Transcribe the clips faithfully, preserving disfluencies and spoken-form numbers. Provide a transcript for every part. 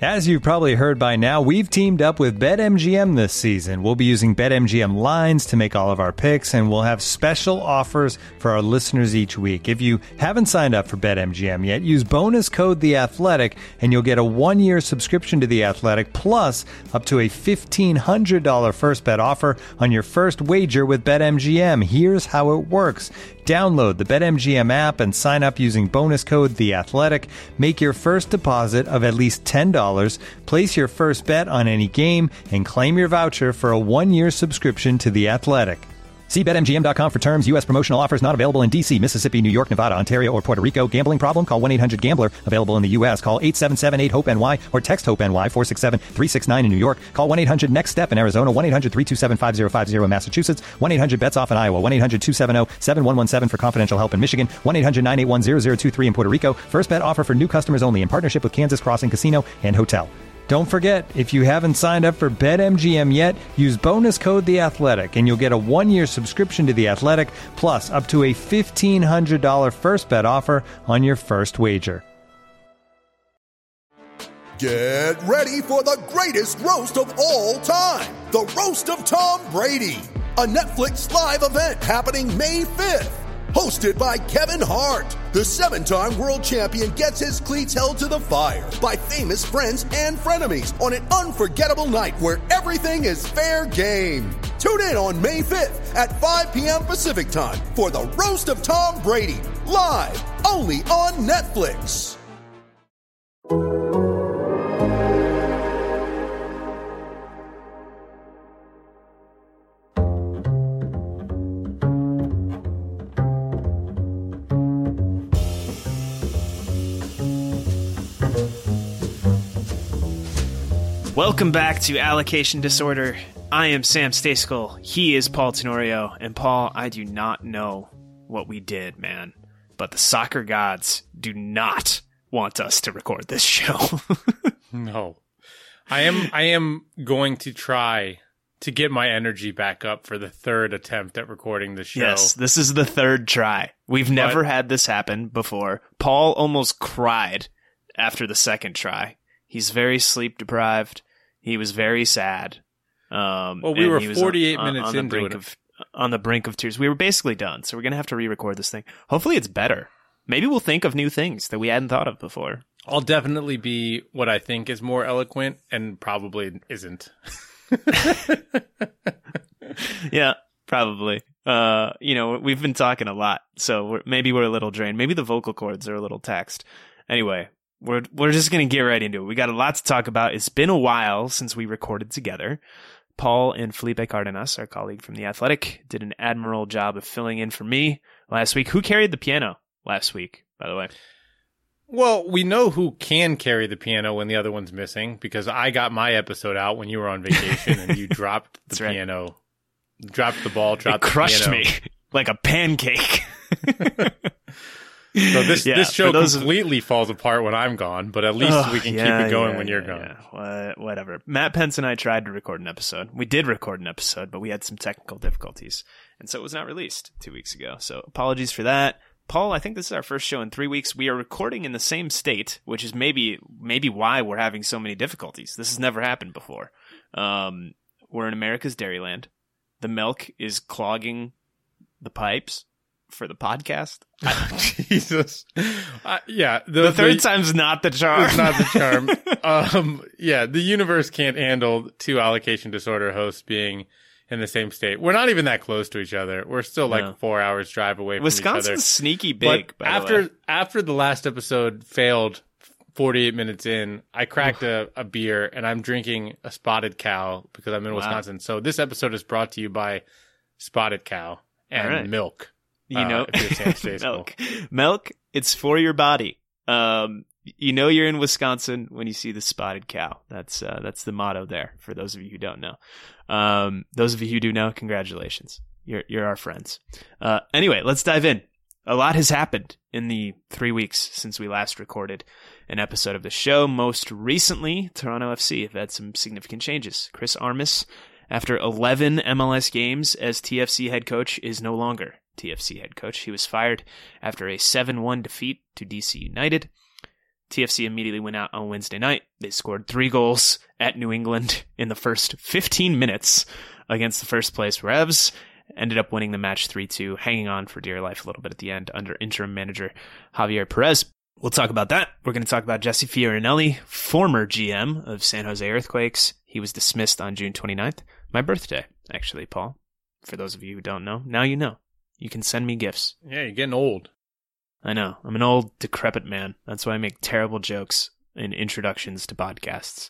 As you've probably heard by now, we've teamed up with BetMGM this season. We'll be using BetMGM lines to make all of our picks, and we'll have special offers for our listeners each week. If you haven't signed up for BetMGM yet, use bonus code The Athletic, and you'll get a one-year subscription to The Athletic, plus up to a fifteen hundred dollars first bet offer on your first wager with BetMGM. Here's how it works. Download the BetMGM app and sign up using bonus code The Athletic. Make your first deposit of at least ten dollars, place your first bet on any game, and claim your voucher for a one-year subscription to The Athletic. See Bet M G M dot com for terms. U S promotional offers not available in D C, Mississippi, New York, Nevada, Ontario, or Puerto Rico. Gambling problem? Call one eight hundred gambler. Available in the U S. Call eight seven seven eight hope N Y or text HOPE-NY four six seven three six nine in New York. Call one eight hundred next step in Arizona. one eight hundred three two seven five zero five zero in Massachusetts. one eight hundred bets off in Iowa. one eight hundred two seven zero seven one one seven for confidential help in Michigan. one eight hundred nine eight one zero zero two three in Puerto Rico. First bet offer for new customers only in partnership with Kansas Crossing Casino and Hotel. Don't forget, if you haven't signed up for BetMGM yet, use bonus code The Athletic, and you'll get a one-year subscription to The Athletic, plus up to a fifteen hundred dollars first bet offer on your first wager. Get ready for the greatest roast of all time, the Roast of Tom Brady, a Netflix live event happening May fifth. Hosted by Kevin Hart, the seven-time world champion gets his cleats held to the fire by famous friends and frenemies on an unforgettable night where everything is fair game. Tune in on May fifth at five p.m. Pacific time for the Roast of Tom Brady, live only on Netflix. Welcome back to Allocation Disorder. I am Sam Stejskal. He is Paul Tenorio. And Paul, I do not know what we did, man, but the soccer gods do not want us to record this show. No. I am I am going to try to get my energy back up for the third attempt at recording the show. Yes, this is the third try. We've but, never had this happen before. Paul almost cried after the second try. He's very sleep deprived. He was very sad. Um, well, we were forty-eight on, minutes on, on into the brink it. Of, on the brink of tears. We were basically done, so we're going to have to re-record this thing. Hopefully it's better. Maybe we'll think of new things that we hadn't thought of before. I'll definitely be what I think is more eloquent and probably isn't. Yeah, probably. Uh, you know, we've been talking a lot, so we're, maybe we're a little drained. Maybe the vocal cords are a little taxed. Anyway. We're we're just going to get right into it. We got a lot to talk about. It's been a while since we recorded together. Paul and Felipe Cardenas, our colleague from The Athletic, did an admirable job of filling in for me last week. Who carried the piano last week, by the way? Well, we know who can carry the piano when the other one's missing, because I got my episode out when you were on vacation and you dropped the right. piano, dropped the ball, dropped it the crushed piano. me like a pancake. So this yeah, this show those completely of... falls apart when I'm gone, but at least oh, we can yeah, keep it going yeah, when you're yeah, gone. Yeah. Whatever. Matt Pence and I tried to record an episode. We did record an episode, but we had some technical difficulties, and so it was not released two weeks ago. So apologies for that. Paul, I think this is our first show in three weeks. We are recording in the same state, which is maybe maybe why we're having so many difficulties. This has never happened before. Um, we're in America's Dairyland. The milk is clogging the pipes for the podcast. Jesus. Uh, yeah. The, the third the, time's not the charm. It's not the charm. um, yeah, the universe can't handle two allocation disorder hosts being in the same state. We're not even that close to each other. We're still like no. four hours drive away from Wisconsin's each other. Wisconsin's sneaky big, but by after, the way. After the last episode failed forty-eight minutes in, I cracked a, a beer and I'm drinking a Spotted Cow because I'm in wow. Wisconsin. So this episode is brought to you by Spotted Cow and right. milk. You know, uh, milk, milk, it's for your body. Um, you know, you're in Wisconsin when you see the Spotted Cow. That's, uh, that's the motto there for those of you who don't know. Um, those of you who do know, congratulations. You're, you're our friends. Uh, anyway, let's dive in. A lot has happened in the three weeks since we last recorded an episode of the show. Most recently, Toronto F C have had some significant changes. Chris Armas, after eleven M L S games as T F C head coach, is no longer T F C head coach. He was fired after a seven one defeat to D C United. T F C immediately went out on Wednesday night. They scored three goals at New England in the first fifteen minutes against the first place Revs. Ended up winning the match three two, hanging on for dear life a little bit at the end under interim manager Javier Perez. We'll talk about that. We're going to talk about Jesse Fiorinelli, former G M of San Jose Earthquakes. He was dismissed on June twenty-ninth. My birthday, actually, Paul. For those of you who don't know, now you know. You can send me gifts. Yeah, you're getting old. I know. I'm an old, decrepit man. That's why I make terrible jokes in introductions to podcasts.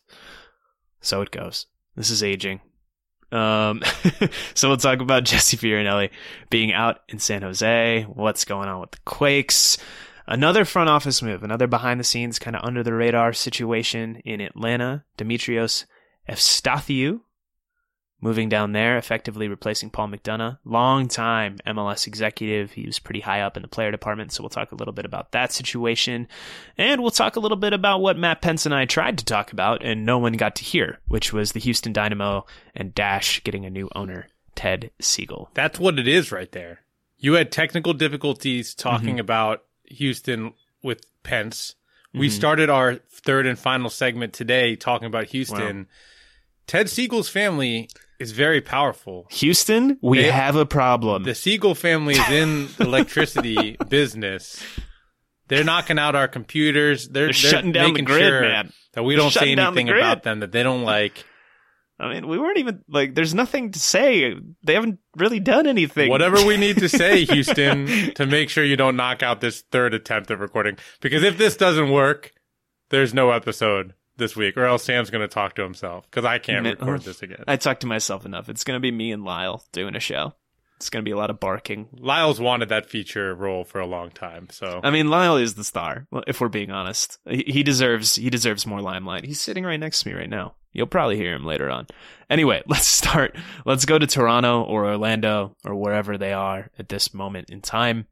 So it goes. This is aging. Um, so we'll talk about Jesse Fiorinelli being out in San Jose, what's going on with the Quakes, another front office move, another behind-the-scenes, kind of under-the-radar situation in Atlanta. Demetrios Evstathiou moving down there, effectively replacing Paul McDonough. Long-time M L S executive. He was pretty high up in the player department, so we'll talk a little bit about that situation. And we'll talk a little bit about what Matt Pence and I tried to talk about and no one got to hear, which was the Houston Dynamo and Dash getting a new owner, Ted Siegel. That's what it is right there. You had technical difficulties talking mm-hmm. about Houston with Pence. Mm-hmm. We started our third and final segment today talking about Houston. Wow. Ted Siegel's family is very powerful. Houston, we they, have a problem. The Siegel family is in the electricity business. They're knocking out our computers. They're, they're, they're shutting down the grid, sure man. That we they're don't say anything the about them that they don't like. I mean, we weren't even, like, there's nothing to say. They haven't really done anything. Whatever we need to say, Houston, to make sure you don't knock out this third attempt at recording. Because if this doesn't work, there's no episode this week, or else Sam's going to talk to himself, because I can't Man, record this again. I talk to myself enough. It's going to be me and Lyle doing a show. It's going to be a lot of barking. Lyle's wanted that feature role for a long time, so. I mean, Lyle is the star, if we're being honest. He, he deserves he deserves more limelight. He's sitting right next to me right now. You'll probably hear him later on. Anyway, let's start. Let's go to Toronto or Orlando or wherever they are at this moment in time.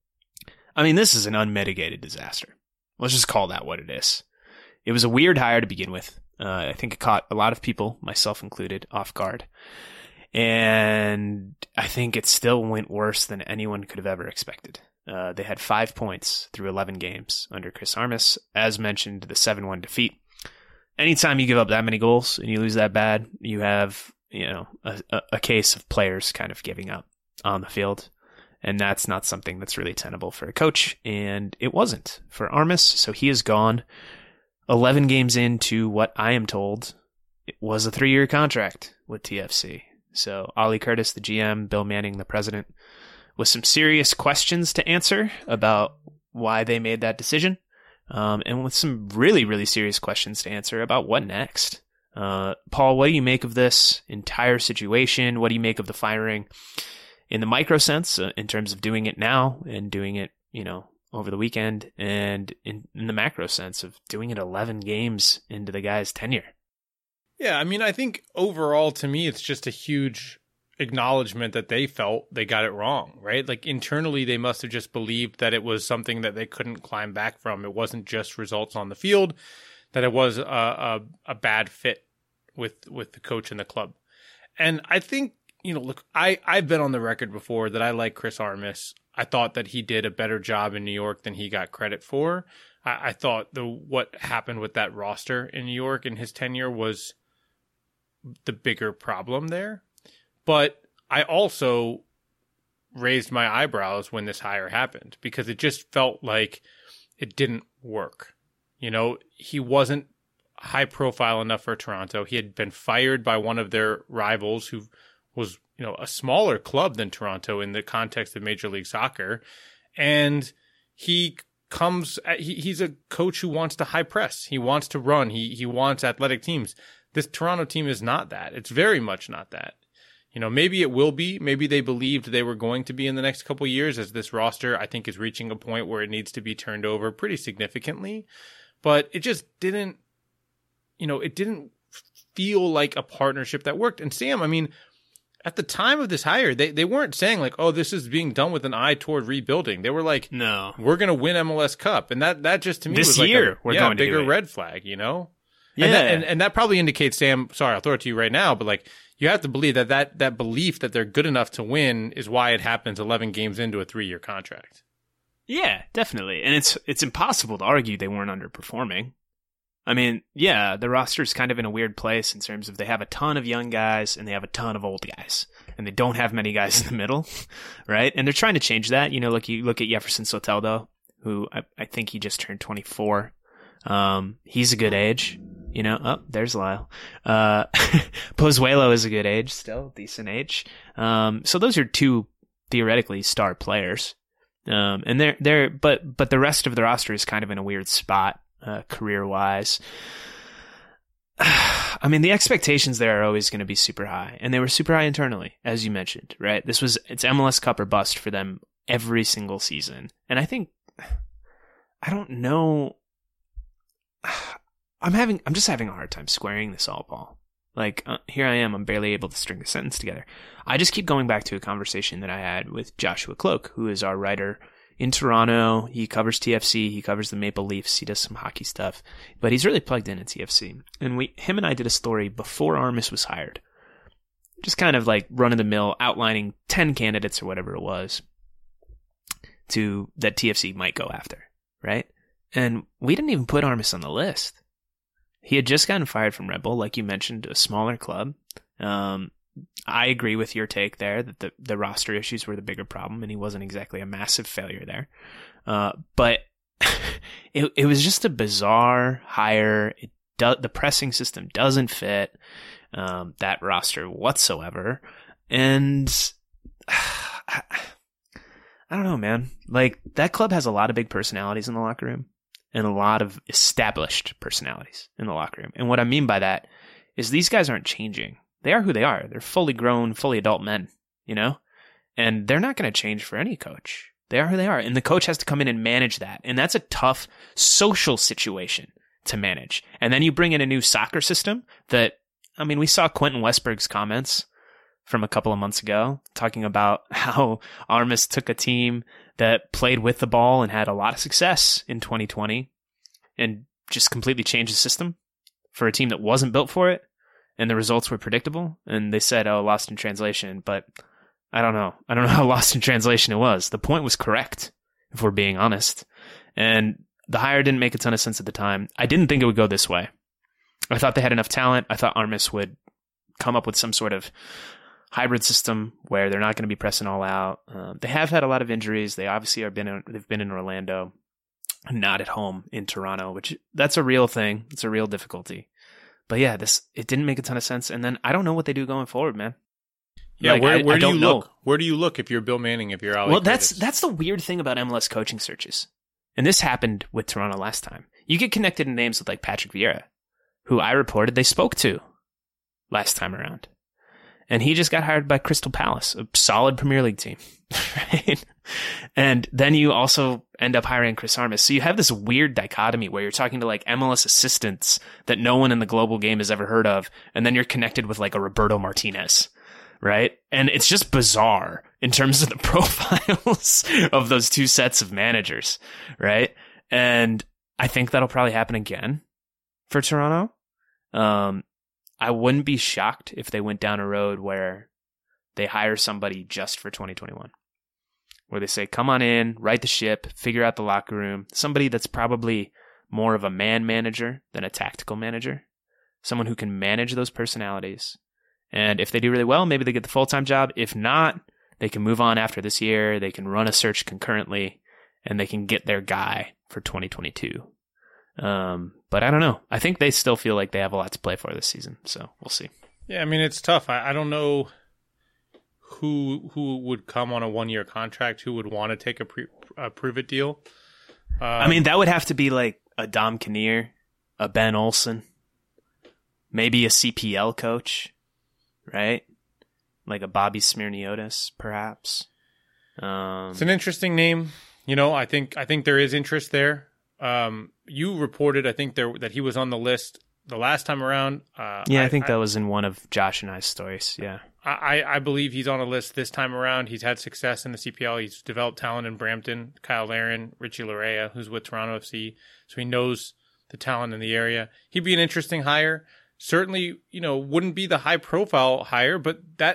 I mean, this is an unmitigated disaster. Let's just call that what it is. It was a weird hire to begin with. Uh, I think it caught a lot of people, myself included, off guard. And I think it still went worse than anyone could have ever expected. Uh, they had five points through eleven games under Chris Armas. As mentioned, the seven one defeat. Anytime you give up that many goals and you lose that bad, you have, you know, a, a case of players kind of giving up on the field. And that's not something that's really tenable for a coach. And it wasn't for Armas. So he is gone. eleven games into what I am told it was a three-year contract with T F C. So Ollie Curtis, the G M, Bill Manning, the president, with some serious questions to answer about why they made that decision, um, and with some really, really serious questions to answer about what next. Uh, Paul, what do you make of this entire situation? What do you make of the firing in the micro sense, uh, in terms of doing it now and doing it, you know, over the weekend, and in, in the macro sense of doing it eleven games into the guy's tenure? Yeah, I mean, I think overall, to me, it's just a huge acknowledgement that they felt they got it wrong, right? Like internally, they must have just believed that it was something that they couldn't climb back from. It wasn't just results on the field, that it was a, a, a bad fit with with the coach and the club. And I think, you know, look, I, I've been on the record before that I like Chris Armas. I thought that he did a better job in New York than he got credit for. I, I thought the what happened with that roster in New York in his tenure was the bigger problem there. But I also raised my eyebrows when this hire happened, because it just felt like it didn't work. You know, he wasn't high profile enough for Toronto. He had been fired by one of their rivals who was, you know, a smaller club than Toronto in the context of Major League Soccer. And he comes, he, he's a coach who wants to high press. He wants to run. He, he wants athletic teams. This Toronto team is not that. It's very much not that. You know, maybe it will be. Maybe they believed they were going to be in the next couple of years, as this roster, I think, is reaching a point where it needs to be turned over pretty significantly. But it just didn't, you know, it didn't feel like a partnership that worked. And Sam, I mean, at the time of this hire, they, they weren't saying like, oh, this is being done with an eye toward rebuilding. They were like, no, we're going to win M L S Cup. And that, that just to me this was like year, a we're yeah, going to bigger do it. red flag, you know? Yeah. And that, and, and that probably indicates, Sam, sorry, I'll throw it to you right now, but like, you have to believe that, that that belief that they're good enough to win is why it happens eleven games into a three-year contract. Yeah, definitely. And it's it's impossible to argue they weren't underperforming. I mean, yeah, the roster's kind of in a weird place in terms of they have a ton of young guys and they have a ton of old guys. And they don't have many guys in the middle, right? And they're trying to change that. You know, look, you look at Jefferson Soteldo, who I, I think he just turned twenty-four. Um, he's a good age. You know, oh, there's Lyle. Uh, Pozuelo is a good age, still decent age. Um, so those are two theoretically star players. Um, and they're, they're, but, but the rest of the roster is kind of in a weird spot, uh, career wise. I mean, the expectations there are always going to be super high, and they were super high internally, as you mentioned, right? This was, it's M L S Cup or bust for them every single season. And I think, I don't know, I'm having, I'm just having a hard time squaring this all, Paul. Like, uh, here I am, I'm barely able to string a sentence together. I just keep going back to a conversation that I had with Joshua Cloak, who is our writer in Toronto. He covers T F C, he covers the Maple Leafs, he does some hockey stuff, but he's really plugged in at T F C. And we, him and I did a story before Armas was hired. Just kind of like run-of-the-mill, outlining ten candidates or whatever it was to that T F C might go after, right? And we didn't even put Armas on the list. He had just gotten fired from Red Bull, like you mentioned, a smaller club. Um, I agree with your take there that the, the roster issues were the bigger problem, and he wasn't exactly a massive failure there. Uh, but it it was just a bizarre hire. It do, the pressing system doesn't fit um, that roster whatsoever. And I, I don't know, man. Like, that club has a lot of big personalities in the locker room, and a lot of established personalities in the locker room. And what I mean by that is these guys aren't changing. They are who they are. They're fully grown, fully adult men, you know? And they're not going to change for any coach. They are who they are. And the coach has to come in and manage that. And that's a tough social situation to manage. And then you bring in a new soccer system that, I mean, we saw Quentin Westberg's comments from a couple of months ago talking about how Armas took a team that played with the ball and had a lot of success in twenty twenty and just completely changed the system for a team that wasn't built for it. And the results were predictable. And they said, oh, lost in translation. But I don't know. I don't know how lost in translation it was. The point was correct, if we're being honest. And the hire didn't make a ton of sense at the time. I didn't think it would go this way. I thought they had enough talent. I thought Armas would come up with some sort of hybrid system where they're not going to be pressing all out. Uh, they have had a lot of injuries. They obviously have been in, they've been in Orlando, not at home in Toronto, which that's a real thing. It's a real difficulty. But yeah, this it didn't make a ton of sense. And then I don't know what they do going forward, man. Yeah, like, where, I, where I do you know. look? Where do you look if you're Bill Manning? If you're Alex? Well, that's Curtis? that's the weird thing about M L S coaching searches, and this happened with Toronto last time. You get connected in names with like Patrick Vieira, who I reported they spoke to last time around, and he just got hired by Crystal Palace, a solid Premier League team, right? And then you also end up hiring Chris Armas. So you have this weird dichotomy where you're talking to like M L S assistants that no one in the global game has ever heard of, and then you're connected with like a Roberto Martinez, right? And it's just bizarre in terms of the profiles of those two sets of managers, right? And I think that'll probably happen again for Toronto. Um, I wouldn't be shocked if they went down a road where they hire somebody just for twenty twenty-one. Where they say, come on in, right the ship, figure out the locker room. Somebody that's probably more of a man manager than a tactical manager. Someone who can manage those personalities. And if they do really well, maybe they get the full-time job. If not, they can move on after this year. They can run a search concurrently, and they can get their guy for twenty twenty-two. Um, but I don't know. I think they still feel like they have a lot to play for this season. So we'll see. Yeah, I mean, it's tough. I, I don't know who who would come on a one-year contract, who would want to take a, pre, a prove-it deal. Um, I mean, that would have to be like a Dom Kinnear, a Ben Olsen, maybe a C P L coach, right? Like a Bobby Smirniotis, perhaps. Um, it's an interesting name. You know, I think I think there is interest there. Um, you reported, I think, there that he was on the list the last time around. Uh, yeah, I, I think I, that was in one of Josh and I's stories. Yeah. I, I believe he's on a list this time around. He's had success in the C P L. He's developed talent in Brampton, Kyle Larin, Richie Larea, who's with Toronto F C. So he knows the talent in the area. He'd be an interesting hire. Certainly, you know, wouldn't be the high profile hire, but that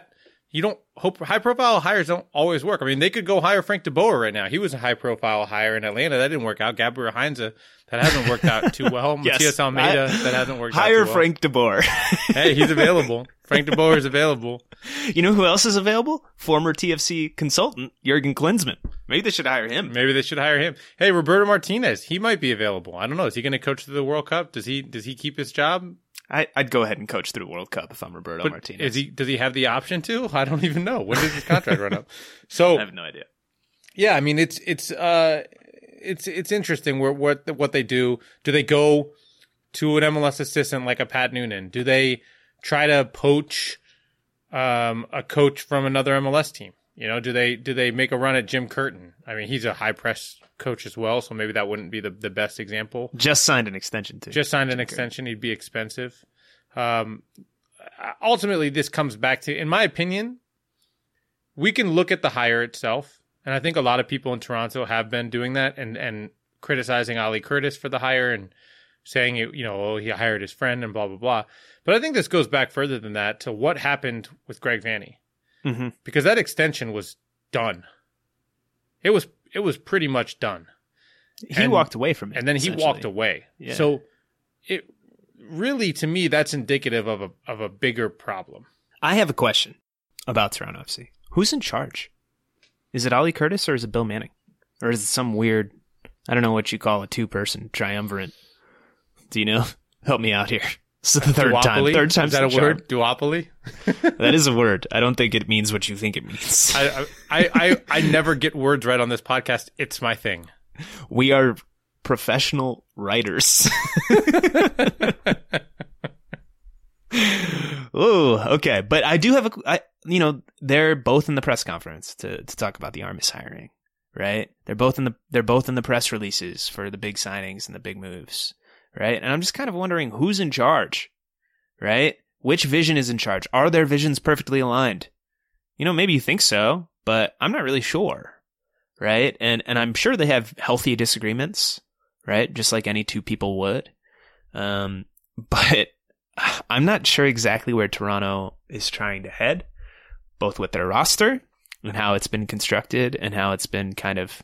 you don't hope high profile hires don't always work. I mean, they could go hire Frank DeBoer right now. He was a high profile hire in Atlanta. That didn't work out. Gabriel Heinze, that hasn't worked out too well. Yes. Matias Almeida, I, that hasn't worked hire out too well. Frank DeBoer. Hey, he's available. Frank DeBoer is available. You know who else is available? Former T F C consultant Jurgen Klinsmann. Maybe they should hire him. Maybe they should hire him. Hey, Roberto Martinez, he might be available. I don't know. Is he going to coach through the World Cup? Does he Does he keep his job? I, I'd go ahead and coach through the World Cup if I'm Roberto but Martinez. Is he? Does he have the option to? I don't even know. When does his contract run up? So I have no idea. Yeah, I mean it's it's uh it's it's interesting where what what they do. Do they go to an M L S assistant like a Pat Noonan? Do they try to poach um, a coach from another M L S team? You know, do they do they make a run at Jim Curtin? I mean, he's a high press coach as well, so maybe that wouldn't be the, the best example. Just signed an extension too. Just signed Jim an extension. Curtin. He'd be expensive. Um, ultimately, this comes back to, in my opinion, we can look at the hire itself, and I think a lot of people in Toronto have been doing that and and criticizing Ali Curtis for the hire and saying, you know, oh, he hired his friend and blah blah blah. But I think this goes back further than that to what happened with Greg Vanney. Mm-hmm. Because that extension was done. It was it was pretty much done. He and, walked away from it. And then he walked away. Yeah. So it really, to me, that's indicative of a of a bigger problem. I have a question about Toronto F C. Who's in charge? Is it Ali Curtis or is it Bill Manning? Or is it some weird, I don't know what you call a two-person triumvirate. Do you know? Help me out here. This is the third Duopoly? time. Third time's Is that a the word? Duopoly? That is a word. I don't think it means what you think it means. I, I, I, I never get words right on this podcast. It's my thing. We are professional writers. Oh, okay. But I do have a, I, you know, they're both in the press conference to, to talk about the Armis hiring, right? They're both in the, they're both in the press releases for the big signings and the big moves. Right. And I'm just kind of wondering who's in charge, right? Which vision is in charge? Are their visions perfectly aligned? You know, maybe you think so, but I'm not really sure. Right. And, and I'm sure they have healthy disagreements, right? Just like any two people would. Um, but I'm not sure exactly where Toronto is trying to head, both with their roster and how it's been constructed and how it's been kind of,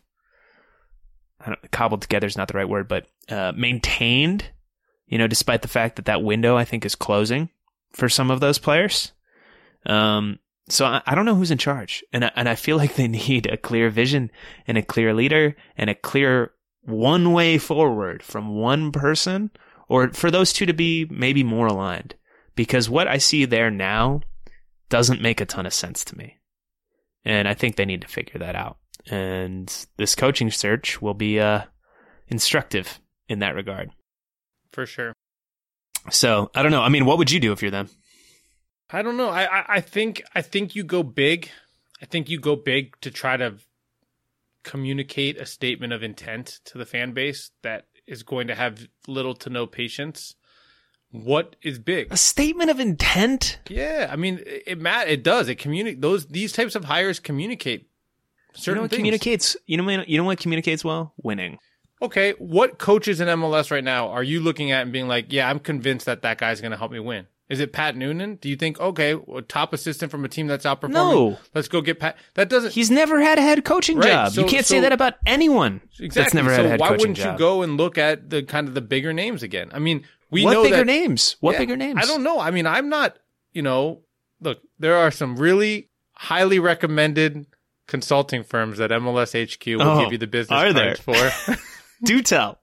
I don't, cobbled together is not the right word, but uh, maintained, you know, despite the fact that that window, I think, is closing for some of those players. Um, so I, I don't know who's in charge. And I, and I feel like they need a clear vision and a clear leader and a clear one way forward from one person, or for those two to be maybe more aligned. Because what I see there now doesn't make a ton of sense to me. And I think they need to figure that out. And this coaching search will be uh, instructive in that regard. For sure. So, I don't know. I mean, what would you do if you're them? I don't know. I, I, I think I think you go big. I think you go big to try to communicate a statement of intent to the fan base that is going to have little to no patience. What is big? A statement of intent? Yeah, I mean, it it, it does. It communicate those these types of hires communicate certain you know what things. communicates. You know, you know what communicates well? Winning. Okay, what coaches in M L S right now are you looking at and being like, yeah, I'm convinced that that guy's going to help me win? Is it Pat Noonan? Do you think, okay, well, top assistant from a team that's outperforming? No. Let's go get Pat. That doesn't. He's never had a head coaching Right, job. so- you can't so- say that about anyone Exactly. that's never so had a head why coaching wouldn't job. you go and look at the kind of the bigger names again? I mean, we what know bigger that, names? What Yeah, bigger names? I don't know. I mean, I'm not, you know, look, there are some really highly recommended consulting firms that M L S H Q will Oh, give you the business are cards for. Do tell.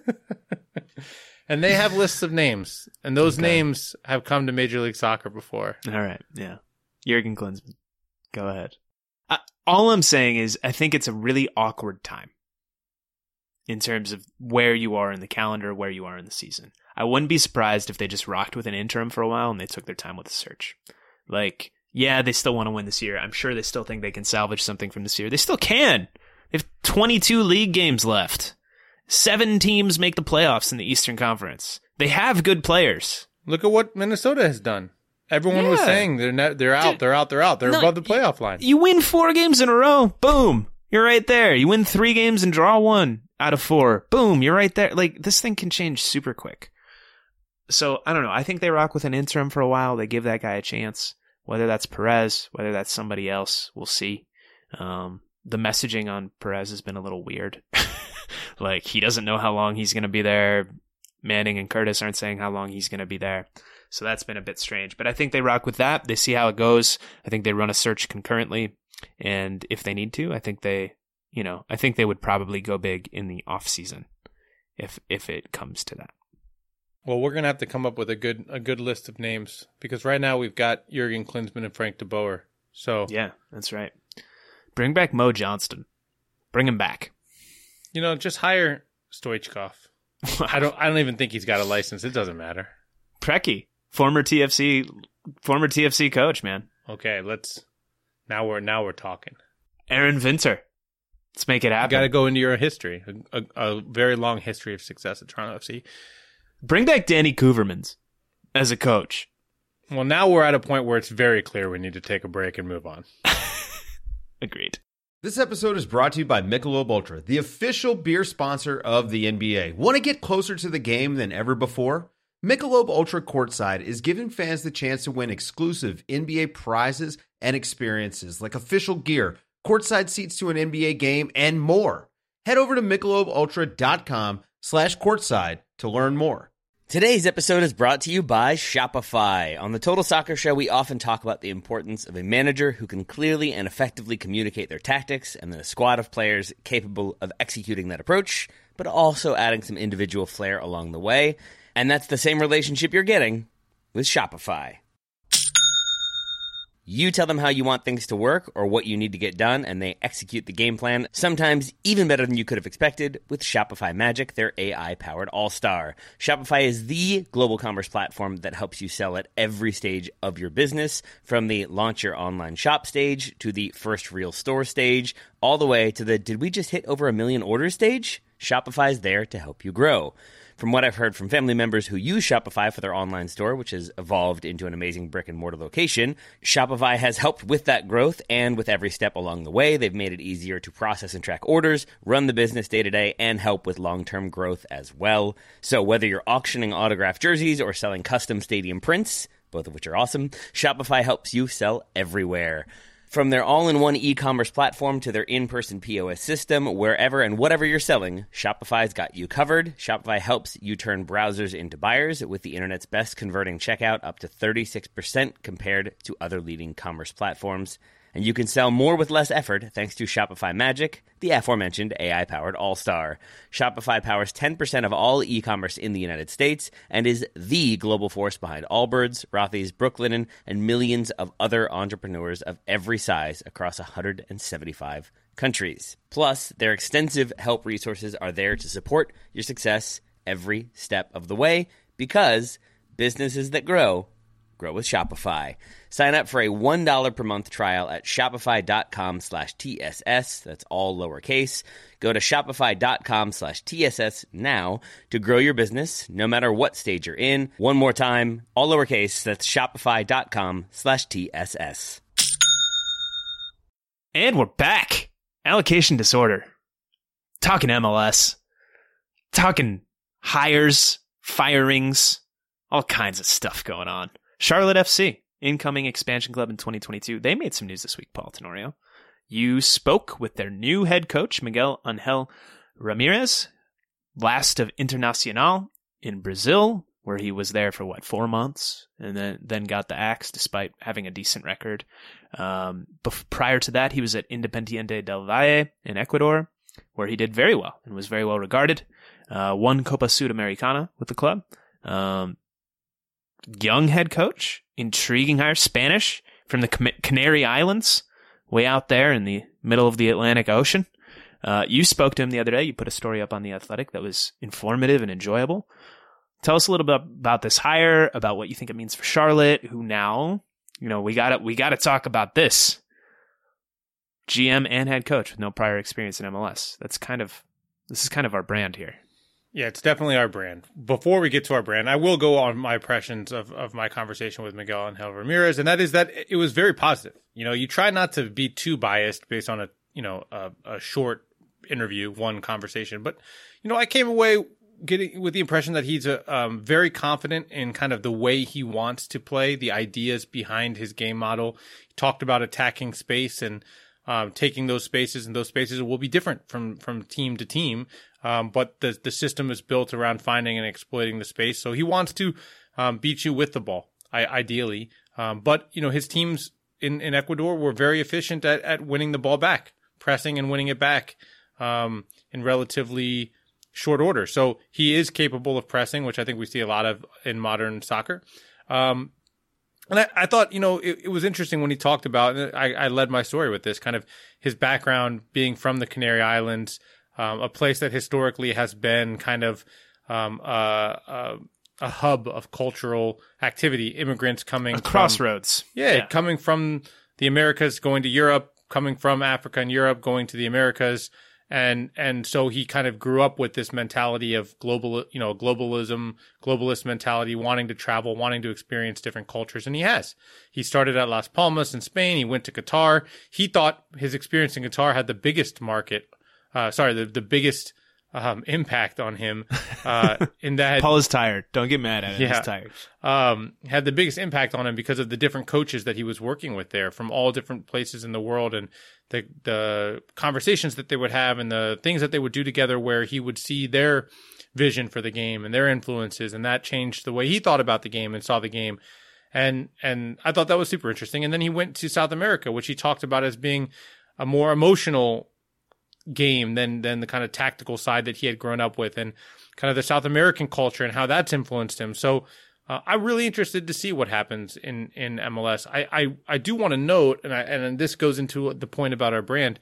And they have lists of names. And those okay. names have come to Major League Soccer before. All right. Yeah. Jurgen Klinsmann. Go ahead. Uh, all I'm saying is I think it's a really awkward time in terms of where you are in the calendar, where you are in the season. I wouldn't be surprised if they just rocked with an interim for a while and they took their time with the search. Like, yeah, they still want to win this year. I'm sure they still think they can salvage something from this year. They still can. They have twenty-two league games left. Seven teams make the playoffs in the Eastern Conference. They have good players. Look at what Minnesota has done. Everyone yeah. was saying they're not, they're out, they're out, they're out. They're no, above the playoff line. You win four games in a row. Boom. You're right there. You win three games and draw one out of four. Boom. You're right there. Like, this thing can change super quick. So, I don't know. I think they rock with an interim for a while. They give that guy a chance. Whether that's Perez, whether that's somebody else, we'll see. Um, the messaging on Perez has been a little weird. Like, he doesn't know how long he's going to be there. Manning and Curtis aren't saying how long he's going to be there. So that's been a bit strange. But I think they rock with that. They see how it goes. I think they run a search concurrently. And if they need to, I think they, you know, I think they would probably go big in the off season if if it comes to that. Well, we're gonna have to come up with a good a good list of names, because right now we've got Jurgen Klinsmann and Frank DeBoer. So yeah, that's right. Bring back Mo Johnston. Bring him back. You know, just hire Stoichkov. I don't. I don't even think he's got a license. It doesn't matter. Preki, former T F C, former T F C coach, man. Okay, let's. Now we're now we're talking. Aaron Vinter. Let's make it happen. You got to go into your history, a, a, a very long history of success at Toronto F C. Bring back Danny Kuvermans as a coach. Well, now we're at a point where it's very clear we need to take a break and move on. Agreed. This episode is brought to you by Michelob Ultra, the official beer sponsor of the N B A. Want to get closer to the game than ever before? Michelob Ultra Courtside is giving fans the chance to win exclusive N B A prizes and experiences like official gear, courtside seats to an N B A game, and more. Head over to michelobultra.com slash courtside to learn more. Today's episode is brought to you by Shopify. On the Total Soccer Show, we often talk about the importance of a manager who can clearly and effectively communicate their tactics, and then a squad of players capable of executing that approach, but also adding some individual flair along the way. And that's the same relationship you're getting with Shopify. You tell them how you want things to work or what you need to get done, and they execute the game plan, sometimes even better than you could have expected, with Shopify Magic, their A I-powered all-star. Shopify is the global commerce platform that helps you sell at every stage of your business, from the launch your online shop stage to the first real store stage, all the way to the did we just hit over a million orders stage? Shopify is there to help you grow. From what I've heard from family members who use Shopify for their online store, which has evolved into an amazing brick-and-mortar location, Shopify has helped with that growth, and with every step along the way, they've made it easier to process and track orders, run the business day-to-day, and help with long-term growth as well. So whether you're auctioning autographed jerseys or selling custom stadium prints, both of which are awesome, Shopify helps you sell everywhere. From their all-in-one e-commerce platform to their in-person P O S system, wherever and whatever you're selling, Shopify's got you covered. Shopify helps you turn browsers into buyers with the internet's best converting checkout, up to thirty-six percent compared to other leading commerce platforms. And you can sell more with less effort thanks to Shopify Magic, the aforementioned A I-powered all-star. Shopify powers ten percent of all e-commerce in the United States and is the global force behind Allbirds, Rothy's, Brooklinen, and millions of other entrepreneurs of every size across one hundred seventy-five countries. Plus, their extensive help resources are there to support your success every step of the way, because businesses that grow, grow with Shopify. Sign up for a one dollar per month trial at shopify.com slash TSS. That's all lowercase. Go to shopify.com slash TSS now to grow your business, no matter what stage you're in. One more time, all lowercase. That's shopify.com slash TSS. And we're back. Allocation disorder. Talking M L S. Talking hires, firings, all kinds of stuff going on. Charlotte F C, incoming expansion club in twenty twenty-two. They made some news this week, Paul Tenorio. You spoke with their new head coach, Miguel Angel Ramirez, last of Internacional in Brazil, where he was there for, what, four months, and then, then got the axe despite having a decent record. Um, bef- prior to that, he was at Independiente del Valle in Ecuador, where he did very well and was very well regarded. Uh, won Copa Sudamericana with the club. Um, young head coach, intriguing hire, Spanish from the Canary Islands, way out there in the middle of the Atlantic Ocean. Uh, you spoke to him the other day. You put a story up on The Athletic that was informative and enjoyable. Tell us a little bit about this hire, about what you think it means for Charlotte, who now, you know, we gotta, we gotta talk about this. G M and head coach with no prior experience in M L S. That's kind of, this is kind of our brand here. Yeah, it's definitely our brand. Before we get to our brand, I will go on my impressions of, of my conversation with Miguel Angel Ramirez, and that is that it was very positive. You know, you try not to be too biased based on a, you know, a, a short interview, one conversation. But, you know, I came away getting with the impression that he's a, um, very confident in kind of the way he wants to play, the ideas behind his game model. He talked about attacking space and um, taking those spaces, and those spaces will be different from, from team to team. Um, but the the system is built around finding and exploiting the space. So he wants to um, beat you with the ball, I, ideally. Um, but, you know, his teams in, in Ecuador were very efficient at, at winning the ball back, pressing and winning it back um, in relatively short order. So he is capable of pressing, which I think we see a lot of in modern soccer. Um, and I, I thought, you know, it, it was interesting when he talked about, and I, I led my story with this, kind of his background being from the Canary Islands, um, a place that historically has been kind of um, uh, uh, a hub of cultural activity, immigrants coming a from, crossroads. Yeah, yeah, coming from the Americas, going to Europe, coming from Africa and Europe, going to the Americas. And, and so he kind of grew up with this mentality of global, you know, globalism, globalist mentality, wanting to travel, wanting to experience different cultures. And he has. He started at Las Palmas in Spain. He went to Qatar. He thought his experience in Qatar had the biggest market, uh, sorry, the, the biggest, um, impact on him, uh, in that. Paul is tired. Don't get mad at him. Yeah. He's tired. Um, had the biggest impact on him because of the different coaches that he was working with there from all different places in the world, and the the conversations that they would have and the things that they would do together, where he would see their vision for the game and their influences, and that changed the way he thought about the game and saw the game. And and I thought that was super interesting. And then he went to South America, which he talked about as being a more emotional game than than the kind of tactical side that he had grown up with, and kind of the South American culture and how that's influenced him. So uh, I'm really interested to see what happens in, in M L S. I, I, I do want to note, and I, and this goes into the point about our brand.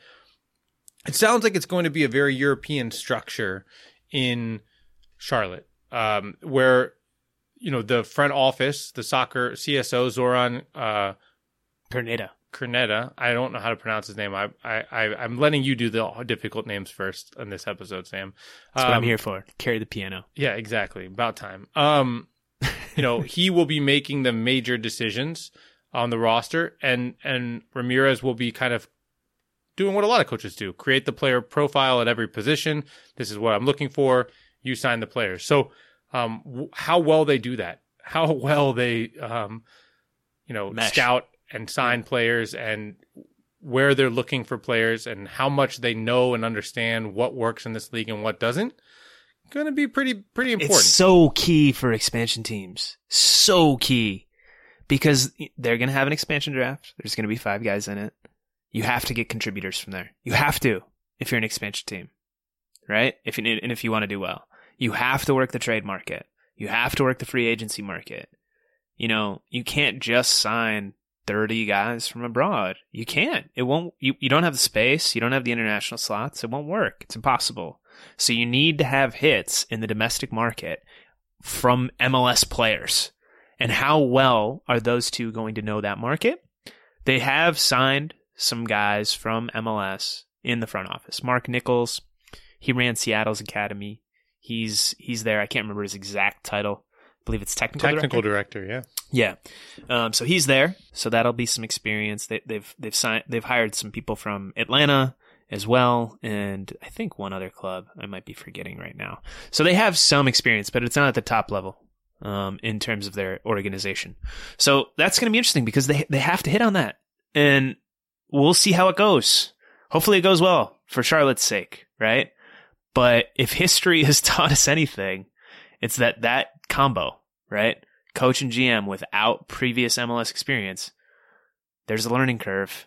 It sounds like it's going to be a very European structure in Charlotte, um, where, you know, the front office, the soccer C S O, Zoran uh, Corneta. Corneta. I don't know how to pronounce his name. I, I, I, I'm letting you do the difficult names first in this episode, Sam. That's um, what I'm here for. Carry the piano. Yeah, exactly. About time. Um, you know, he will be making the major decisions on the roster, and, and Ramirez will be kind of doing what a lot of coaches do: create the player profile at every position. This is what I'm looking for. You sign the players. So, um, w- how well they do that, how well they, um, you know, Mesh. scout and sign players, and where they're looking for players, and how much they know and understand what works in this league and what doesn't, going to be pretty, pretty important. It's so key for expansion teams. So key. Because they're going to have an expansion draft. There's going to be five guys in it. You have to get contributors from there. You have to, if you're an expansion team, right? If you, and if you want to do well, you have to work the trade market. You have to work the free agency market. You know, you can't just sign thirty guys from abroad. You can't. It won't. You, you don't have the space. You don't have the international slots. It won't work. It's impossible. So you need to have hits in the domestic market from M L S players. And how well are those two going to know that market? They have signed some guys from M L S in the front office. Mark Nichols, he ran Seattle's academy. He's he's there. I can't remember his exact title. I believe it's technical, technical director. director. Yeah, yeah. Um, so he's there. So that'll be some experience. They, they've they've signed. They've hired some people from Atlanta as well, and I think one other club I might be forgetting right now. So they have some experience, but it's not at the top level um, in terms of their organization. So that's going to be interesting because they they have to hit on that, and we'll see how it goes. Hopefully, it goes well for Charlotte's sake, right? But if history has taught us anything, it's that that combo, right? Coach and G M without previous M L S experience, there's a learning curve.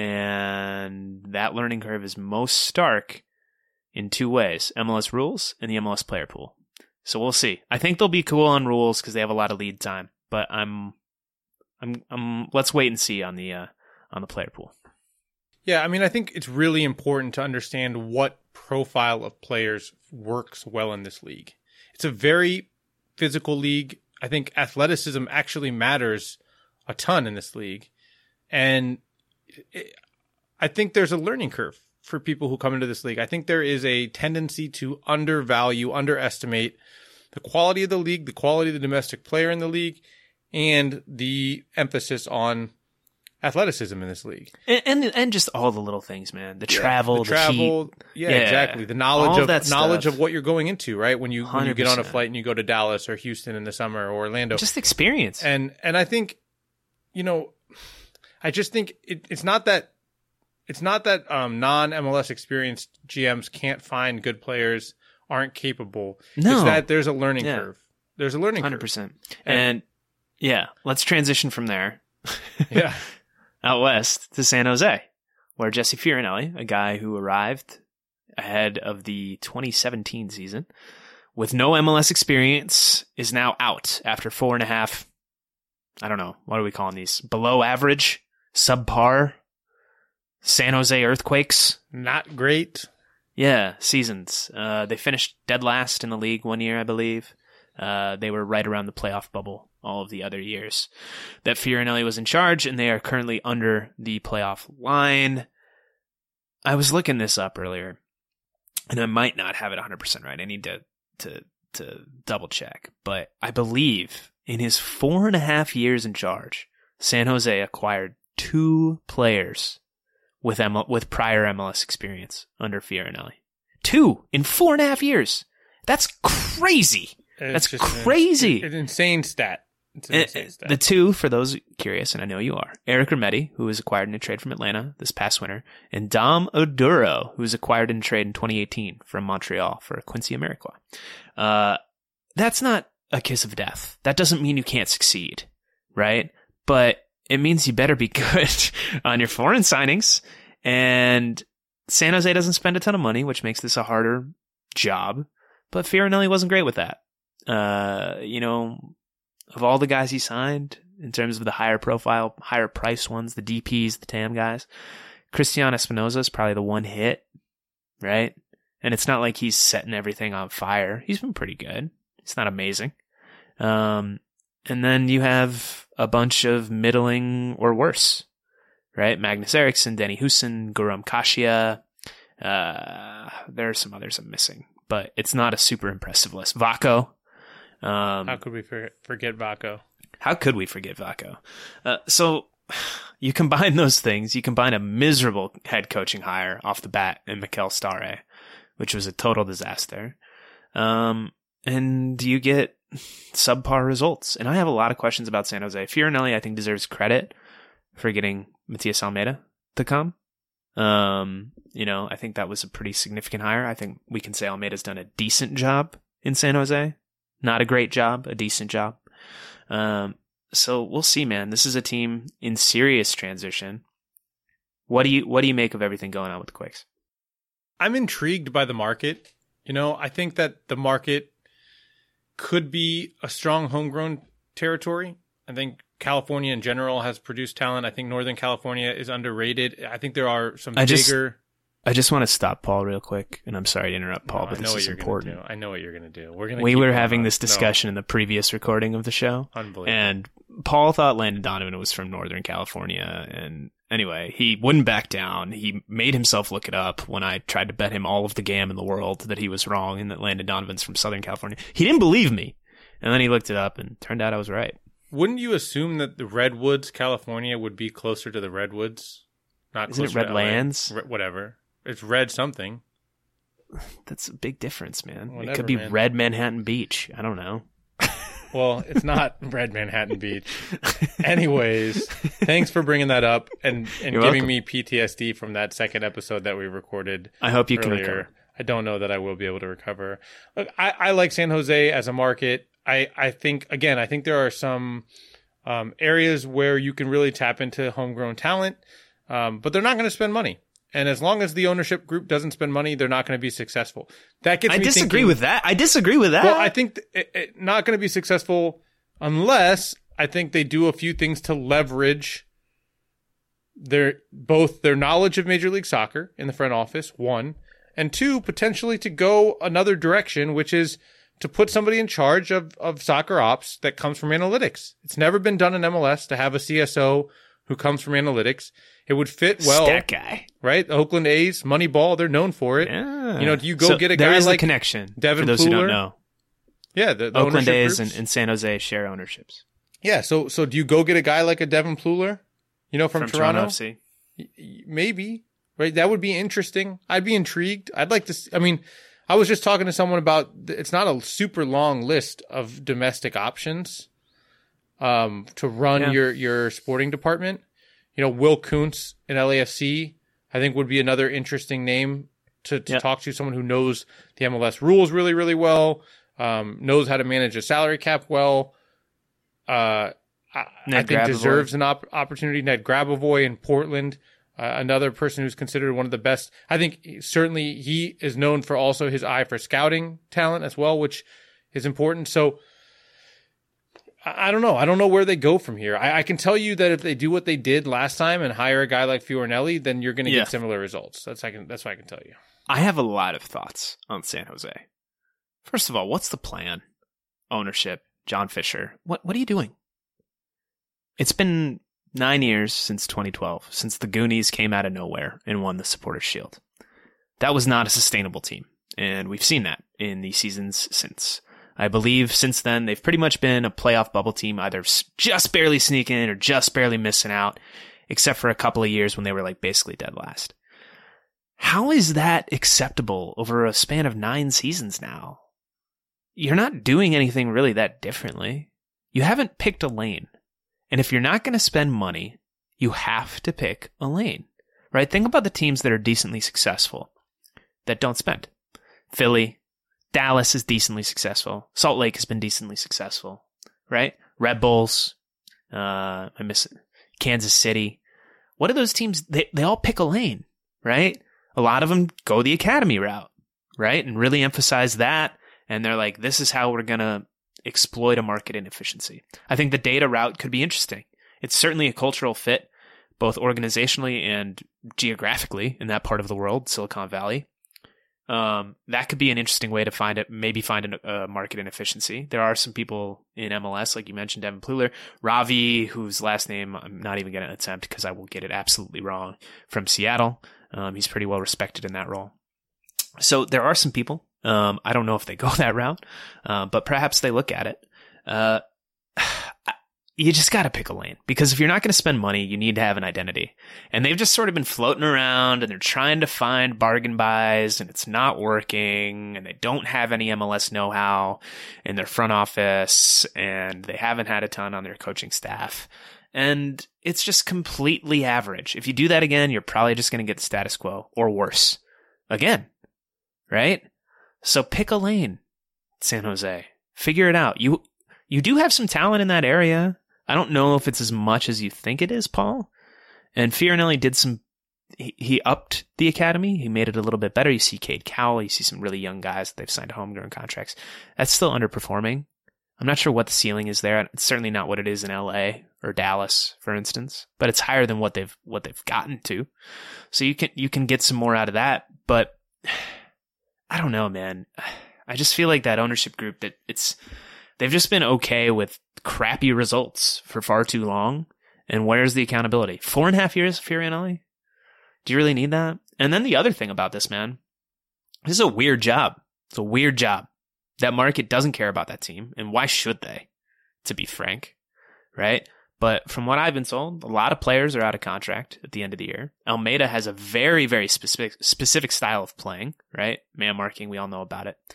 And that learning curve is most stark in two ways: M L S rules and the M L S player pool. So we'll see. I think they'll be cool on rules because they have a lot of lead time. But I'm, I'm, I'm. Let's wait and see on the uh, on the player pool. Yeah, I mean, I think it's really important to understand what profile of players works well in this league. It's a very physical league. I think athleticism actually matters a ton in this league. And it, I think there's a learning curve for people who come into this league. I think there is a tendency to undervalue, underestimate the quality of the league, the quality of the domestic player in the league, and the emphasis on athleticism in this league. And, and and just all the little things, man. The travel, the the, travel, heat. yeah, Yeah. exactly. The All knowledge of that of knowledge stuff. of what you're going into, right? When you when you get on a one hundred percent. flight and you go to Dallas or Houston in the summer or Orlando, Just experience. and and I think, you know, I just think it, it's not that it's not that um, non M L S experienced G Ms can't find good players, aren't capable. No. It's that there's a learning Yeah. curve. There's a learning one hundred curve. percent. And yeah, let's transition from there. Yeah. Out west to San Jose, where Jesse Fiorinelli, a guy who arrived ahead of the twenty seventeen season with no M L S experience, is now out after four and a half, I don't know, what are we calling these? Below average, subpar, San Jose Earthquakes. Not great. Yeah, seasons. Uh, they finished dead last in the league one year, I believe. Uh, they were right around the playoff bubble all of the other years that Fiorinelli was in charge, and they are currently under the playoff line. I was looking this up earlier, and I might not have it one hundred percent right. I need to to to double check, but I believe in his four and a half years in charge, San Jose acquired two players with M L- with prior M L S experience under Fiorinelli. Two in four and a half years. That's crazy. It's That's just an- crazy. It's an insane stat. It's an Uh, insane stat. The two, for those curious, and I know you are, Eric Rametti, who was acquired in a trade from Atlanta this past winter, and Dom Oduro, who was acquired in a trade in twenty eighteen from Montreal for Quincy Amarikwa. Uh, that's not a kiss of death. That doesn't mean you can't succeed, right? But it means you better be good on your foreign signings. And San Jose doesn't spend a ton of money, which makes this a harder job. But Fiorinelli wasn't great with that. Uh, you know, of all the guys he signed, in terms of the higher profile, higher price ones, the D Ps, the T A M guys, Cristian Espinoza is probably the one hit, right? And it's not like he's setting everything on fire. He's been pretty good. It's not amazing. Um, and then you have a bunch of middling or worse, right? Magnus Eriksson, Denny Houston, Guram Kasia. Uh, there are some others I'm missing, but it's not a super impressive list. Vaco. Um, How could we for- forget Vaco? How could we forget Vaco? Uh, so you combine those things. You combine a miserable head coaching hire off the bat in Mikel Stare, which was a total disaster. Um, and you get subpar results. And I have a lot of questions about San Jose. Fiorinelli, I think, deserves credit for getting Matias Almeida to come. Um, you know, I think that was a pretty significant hire. I think we can say Almeida's done a decent job in San Jose. Not a great job, a decent job. Um, so we'll see, man. This is a team in serious transition. What do you what do you make of everything going on with the Quakes? I'm intrigued by the market. You know, I think that the market could be a strong homegrown territory. I think California in general has produced talent. I think Northern California is underrated. I think there are some I just- bigger. I just want to stop Paul real quick, and I'm sorry to interrupt Paul, No, but I know this what is you're important. Gonna do. I know what you're going to do. We're going to. We were having this discussion in the previous recording of the show, Unbelievable. and Paul thought Landon Donovan was from Northern California, and anyway, he wouldn't back down. He made himself look it up when I tried to bet him all of the gam in the world that he was wrong and that Landon Donovan's from Southern California. He didn't believe me, and then he looked it up, and turned out I was right. Wouldn't you assume that the Redwoods, California, would be closer to the Redwoods? Not Isn't it closer to L A? Redlands? Re- whatever. It's red something. That's a big difference, man. it Whatever, could be man. Red Manhattan Beach. I don't know. Well, it's not Red Manhattan Beach. Anyways, thanks for bringing that up and, and You're giving welcome. me P T S D from that second episode that we recorded. I hope you can earlier. recover. I don't know that I will be able to recover. Look, I, I like San Jose as a market. I, I think, again, I think there are some um, areas where you can really tap into homegrown talent, um, but they're not going to spend money. And as long as the ownership group doesn't spend money, they're not going to be successful. That gets I me disagree thinking, with that. I disagree with that. Well, I think th- it, it, not going to be successful unless I think they do a few things to leverage their both their knowledge of Major League Soccer in the front office, one, and two, potentially to go another direction, which is to put somebody in charge of, of soccer ops that comes from analytics. It's never been done in M L S to have a C S O who comes from analytics. It would fit well, Stat guy. right? The Oakland A's, Moneyball, they're known for it. Yeah. You know, do you go So get a there guy is like the connection, Devin for those who Pooler? don't know. Yeah, the, the Oakland ownership A's groups. and, and San Jose share ownerships. Yeah, so so do you go get a guy like a Devin Pooler? You know, from, from Toronto? Toronto F C? Maybe, right? That would be interesting. I'd be intrigued. I'd like to see, I mean, I was just talking to someone about, it's not a super long list of domestic options um, to run yeah. your, your sporting department. You know, Will Kuntz in L A F C, I think would be another interesting name to, to yep. talk to, someone who knows the M L S rules really, really well, um, knows how to manage a salary cap well, uh, I, I think Grabavoy. deserves an op- opportunity. Ned Grabavoy in Portland, uh, another person who's considered one of the best. I think certainly he is known for also his eye for scouting talent as well, which is important. So I, I don't know. I don't know where they go from here. I, I can tell you that if they do what they did last time and hire a guy like Fiorinelli, then you're going to yeah. get similar results. That's I can. That's what I can tell you. I have a lot of thoughts on San Jose. First of all, what's the plan? Ownership, John Fisher. What What are you doing? It's been nine years since twenty twelve, since the Goonies came out of nowhere and won the Supporters' Shield. That was not a sustainable team, and we've seen that in the seasons since. I believe since then, they've pretty much been a playoff bubble team, either just barely sneaking in or just barely missing out, except for a couple of years when they were like basically dead last. How is that acceptable over a span of nine seasons now? You're not doing anything really that differently. You haven't picked a lane. And if you're not going to spend money, you have to pick a lane, right? Think about the teams that are decently successful that don't spend. Philly, Dallas is decently successful. Salt Lake has been decently successful, right? Red Bulls, uh, I miss it. Kansas City. What are those teams? They they all pick a lane, right? A lot of them go the academy route, right? And really emphasize that. And they're like, this is how we're going to exploit a market inefficiency. I think the data route could be interesting. It's certainly a cultural fit, both organizationally and geographically in that part of the world, Silicon Valley. Um, that could be an interesting way to find it, maybe find a, a market inefficiency. There are some people in M L S, like you mentioned, Devin Pluler, Ravi, whose last name I'm not even going to attempt because I will get it absolutely wrong, from Seattle. Um, he's pretty well respected in that role. So there are some people. Um, I don't know if they go that route, uh, but perhaps they look at it. Uh, you just got to pick a lane, because if you're not going to spend money, you need to have an identity. And they've just sort of been floating around and they're trying to find bargain buys and it's not working, and they don't have any M L S know-how in their front office, and they haven't had a ton on their coaching staff. And it's just completely average. If you do that again, you're probably just going to get the status quo or worse again, right? So pick a lane, San Jose. Figure it out. You you do have some talent in that area. I don't know if it's as much as you think it is, Paul. And Fiorinelli did some, he, he upped the academy. He made it a little bit better. You see Cade Cowell. You see some really young guys that they've signed homegrown contracts. That's still underperforming. I'm not sure what the ceiling is there. It's certainly not what it is in L A or Dallas, for instance, but it's higher than what they've what they've gotten to. So you can you can get some more out of that, but I don't know, man. I just feel like that ownership group, that it's they've just been okay with crappy results for far too long. And where's the accountability? Four and a half years, Fiorinelli? Do you really need that? And then the other thing about this, man, this is a weird job. It's a weird job. That market doesn't care about that team, and why should they, to be frank, right? But from what I've been told, a lot of players are out of contract at the end of the year. Almeida has a very, very specific specific style of playing, right? Man marking, we all know about it.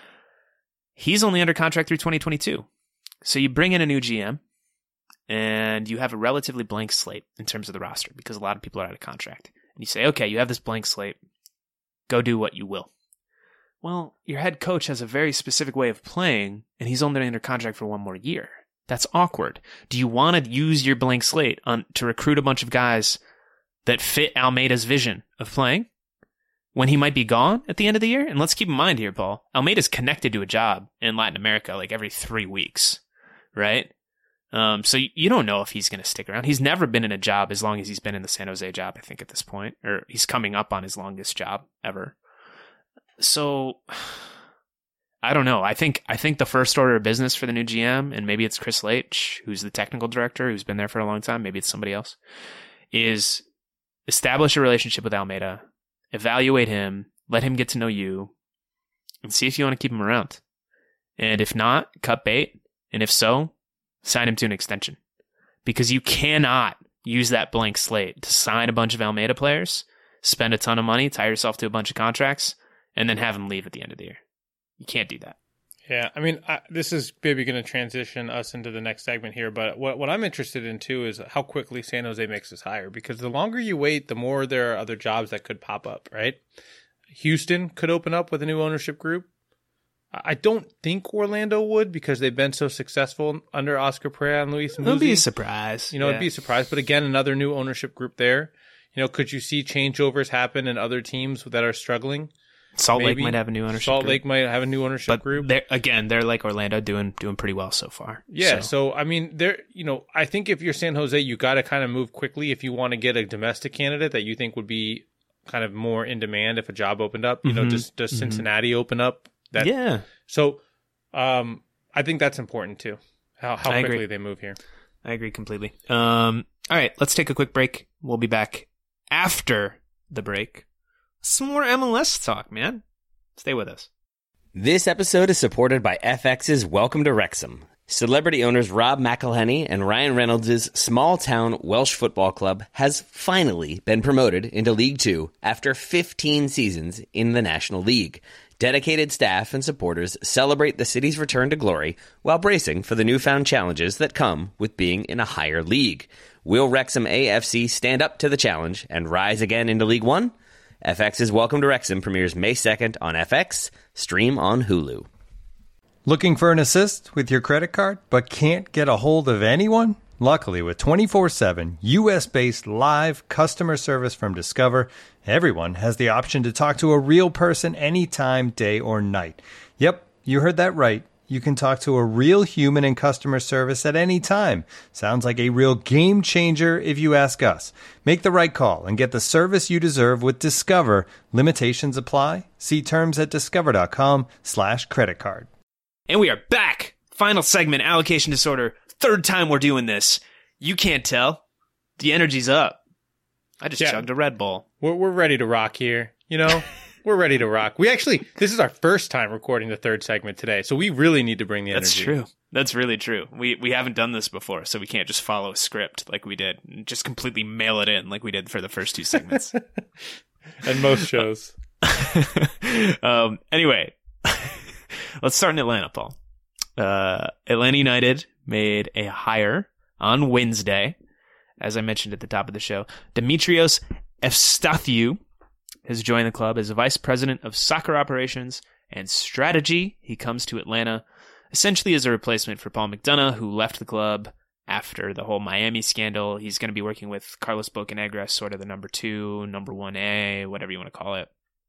He's only under contract through twenty twenty-two. So you bring in a new G M, and you have a relatively blank slate in terms of the roster, because a lot of people are out of contract. And you say, okay, you have this blank slate. Go do what you will. Well, your head coach has a very specific way of playing, and he's only under contract for one more year. That's awkward. Do you want to use your blank slate on to recruit a bunch of guys that fit Almeida's vision of playing when he might be gone at the end of the year? And let's keep in mind here, Paul, Almeida's connected to a job in Latin America like every three weeks, right? Um, so you don't know if he's going to stick around. He's never been in a job as long as he's been in the San Jose job, I think, at this point. Or he's coming up on his longest job ever. So I don't know. I think I think the first order of business for the new G M, and maybe it's Chris Leitch, who's the technical director, who's been there for a long time, maybe it's somebody else, is establish a relationship with Almeida, evaluate him, let him get to know you, and see if you want to keep him around. And if not, cut bait. And if so, sign him to an extension. Because you cannot use that blank slate to sign a bunch of Almeida players, spend a ton of money, tie yourself to a bunch of contracts, and then have them leave at the end of the year. You can't do that. Yeah, I mean, I, this is maybe going to transition us into the next segment here, but what what I'm interested in too is how quickly San Jose makes this hire, because the longer you wait, the more there are other jobs that could pop up, right? Houston could open up with a new ownership group. I don't think Orlando would, because they've been so successful under Oscar Pereira and Luis Muzzi. It'll be a surprise. You know, yeah. it'd be a surprise, but again, another new ownership group there. You know, could you see changeovers happen in other teams that are struggling? Salt Maybe. Lake might have a new ownership Salt group. Lake might have a new ownership but group. They're, again, they're like Orlando, doing doing pretty well so far. Yeah, so, so I mean, there. You know, I think if you're San Jose, you got to kind of move quickly if you want to get a domestic candidate that you think would be kind of more in demand if a job opened up. You mm-hmm. know, does does mm-hmm. Cincinnati open up? That yeah. So, um, I think that's important too. How how I quickly agree. they move here. I agree completely. Um, all right, let's take a quick break. We'll be back after the break. Some more M L S talk, man. Stay with us. This episode is supported by F X's Welcome to Wrexham. Celebrity owners Rob McElhenney and Ryan Reynolds' small-town Welsh football club has finally been promoted into League Two after fifteen seasons in the National League. Dedicated staff and supporters celebrate the city's return to glory while bracing for the newfound challenges that come with being in a higher league. Will Wrexham A F C stand up to the challenge and rise again into League One? F X's Welcome to Wrexham premieres May second on F X. Stream on Hulu. Looking for an assist with your credit card but can't get a hold of anyone? Luckily, with twenty-four seven U S-based live customer service from Discover, everyone has the option to talk to a real person anytime, day or night. Yep, you heard that right. You can talk to a real human in customer service at any time. Sounds like a real game changer if you ask us. Make the right call and get the service you deserve with Discover. Limitations apply. See terms at discover.com slash credit card. And we are back. Final segment, allocation disorder. Third time we're doing this. You can't tell. The energy's up. I just Yeah. chugged a Red Bull. We're we're ready to rock here. You know, we're ready to rock. We actually, this is our first time recording the third segment today, so we really need to bring the energy. That's true. That's really true. We we haven't done this before, so we can't just follow a script like we did and just completely mail it in like we did for the first two segments. And most shows. um. Anyway, let's start in Atlanta, Paul. Uh, Atlanta United made a hire on Wednesday, as I mentioned at the top of the show. Dimitrios Efstathiou has joined the club as a vice president of soccer operations and strategy. He comes to Atlanta essentially as a replacement for Paul McDonough, who left the club after the whole Miami scandal. He's going to be working with Carlos Bocanegra, sort of the number two, number one A, whatever you want to call it.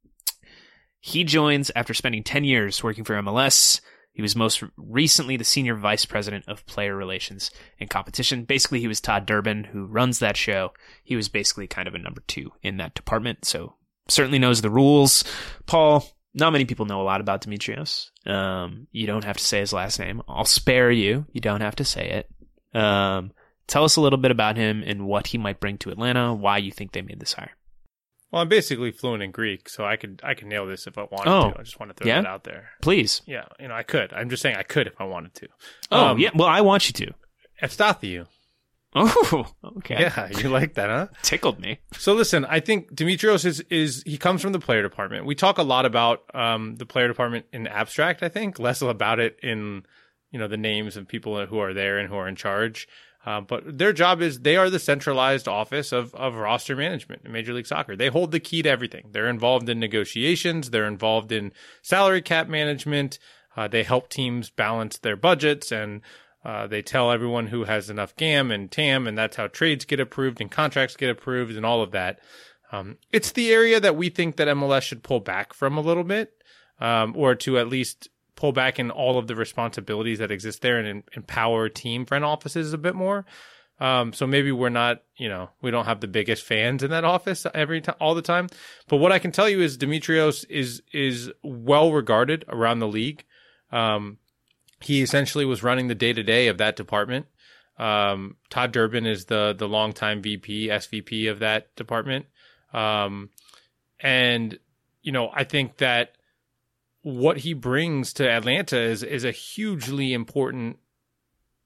He joins after spending ten years working for M L S. He was most recently the senior vice president of player relations and competition. Basically, he was Todd Durbin, who runs that show. He was basically kind of a number two in that department, so certainly knows the rules. Paul, not many people know a lot about Dimitrios. Um, you don't have to say his last name. I'll spare you. You don't have to say it. Um, tell us a little bit about him and what he might bring to Atlanta, why you think they made this hire. Well, I'm basically fluent in Greek, so I could I could nail this if I wanted Oh, to. I just want to throw yeah? that out there. Please. Yeah, you know, I could. I'm just saying I could if I wanted to. Oh, Um, yeah. Well, I want you to. Efstathiou. Oh, okay. Yeah, you like that, huh? Tickled me. So listen, I think Dimitrios is, is he comes from the player department. We talk a lot about um, the player department in abstract, I think, less about it in, you know, the names of people who are there and who are in charge. Uh, but their job is they are the centralized office of, of roster management in Major League Soccer. They hold the key to everything. They're involved in negotiations. They're involved in salary cap management. Uh, they help teams balance their budgets, and uh, they tell everyone who has enough G A M and T A M, and that's how trades get approved and contracts get approved and all of that. Um, it's the area that we think that M L S should pull back from a little bit, um, or to at least pull back in all of the responsibilities that exist there and empower team front offices a bit more. Um, so maybe we're not, you know, we don't have the biggest fans in that office every time, all the time. But what I can tell you is Dimitrios is, is well regarded around the league. Um, he essentially was running the day to day of that department. Um, Todd Durbin is the, the longtime V P, S V P of that department. Um, and, you know, I think that what he brings to Atlanta is is a hugely important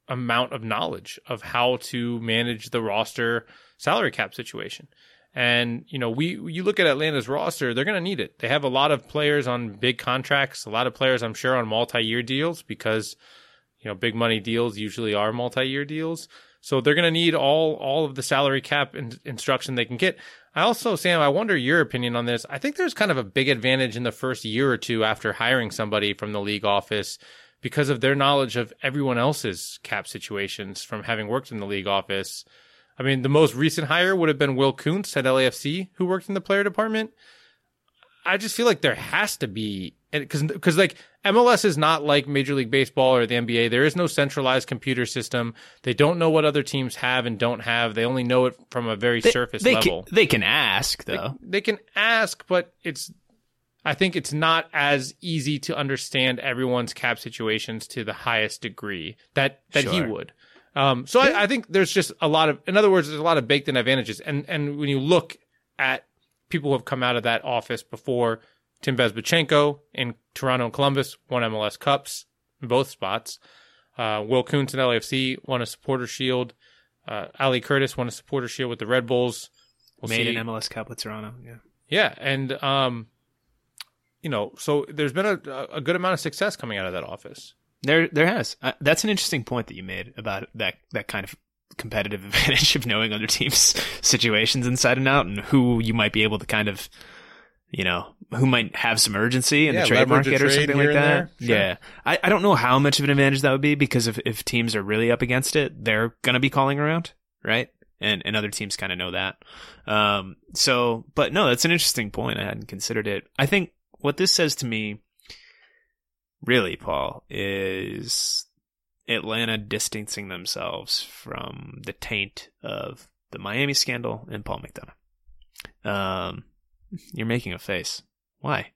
amount of knowledge of how to manage the roster salary cap situation. And, you know, we you look at Atlanta's roster, they're going to need it. They have a lot of players on big contracts, a lot of players, I'm sure, on multi-year deals because, you know, big money deals usually are multi-year deals. So they're going to need all all of the salary cap in, instruction they can get. I also, Sam, I wonder your opinion on this. I think there's kind of a big advantage in the first year or two after hiring somebody from the league office because of their knowledge of everyone else's cap situations from having worked in the league office. I mean, the most recent hire would have been Will Kuntz at L A F C, who worked in the player department. I just feel like there has to be, because because like M L S is not like Major League Baseball or the N B A. There is no centralized computer system. They don't know what other teams have and don't have. They only know it from a very they, surface they level. Can, they can ask, though. They, they can ask, but it's. I think it's not as easy to understand everyone's cap situations to the highest degree that that sure. he would. Um, so yeah. I, I think there's just a lot of, in other words, there's a lot of baked in advantages. And and when you look at people who have come out of that office before, Tim Bezbatchenko in Toronto and Columbus won M L S Cups in both spots. Uh, Will Kuntz in L A F C won a Supporter Shield. Uh, Ali Curtis won a Supporter Shield with the Red Bulls. We'll Made see. an M L S Cup with Toronto. Yeah. Yeah. And, um, you know, so there's been a, a good amount of success coming out of that office. There, there has. Uh, that's an interesting point that you made about that, that kind of competitive advantage of knowing other teams' situations inside and out, and who you might be able to kind of, you know, who might have some urgency in yeah, the trade market or something like that. Sure. Yeah, I, I don't know how much of an advantage that would be because if if teams are really up against it, they're gonna be calling around, right? And and other teams kind of know that. Um. So, but no, that's an interesting point. I hadn't considered it. I think what this says to me, really, Paul, is Atlanta distancing themselves from the taint of the Miami scandal and Paul McDonough. Um, you're making a face. Why?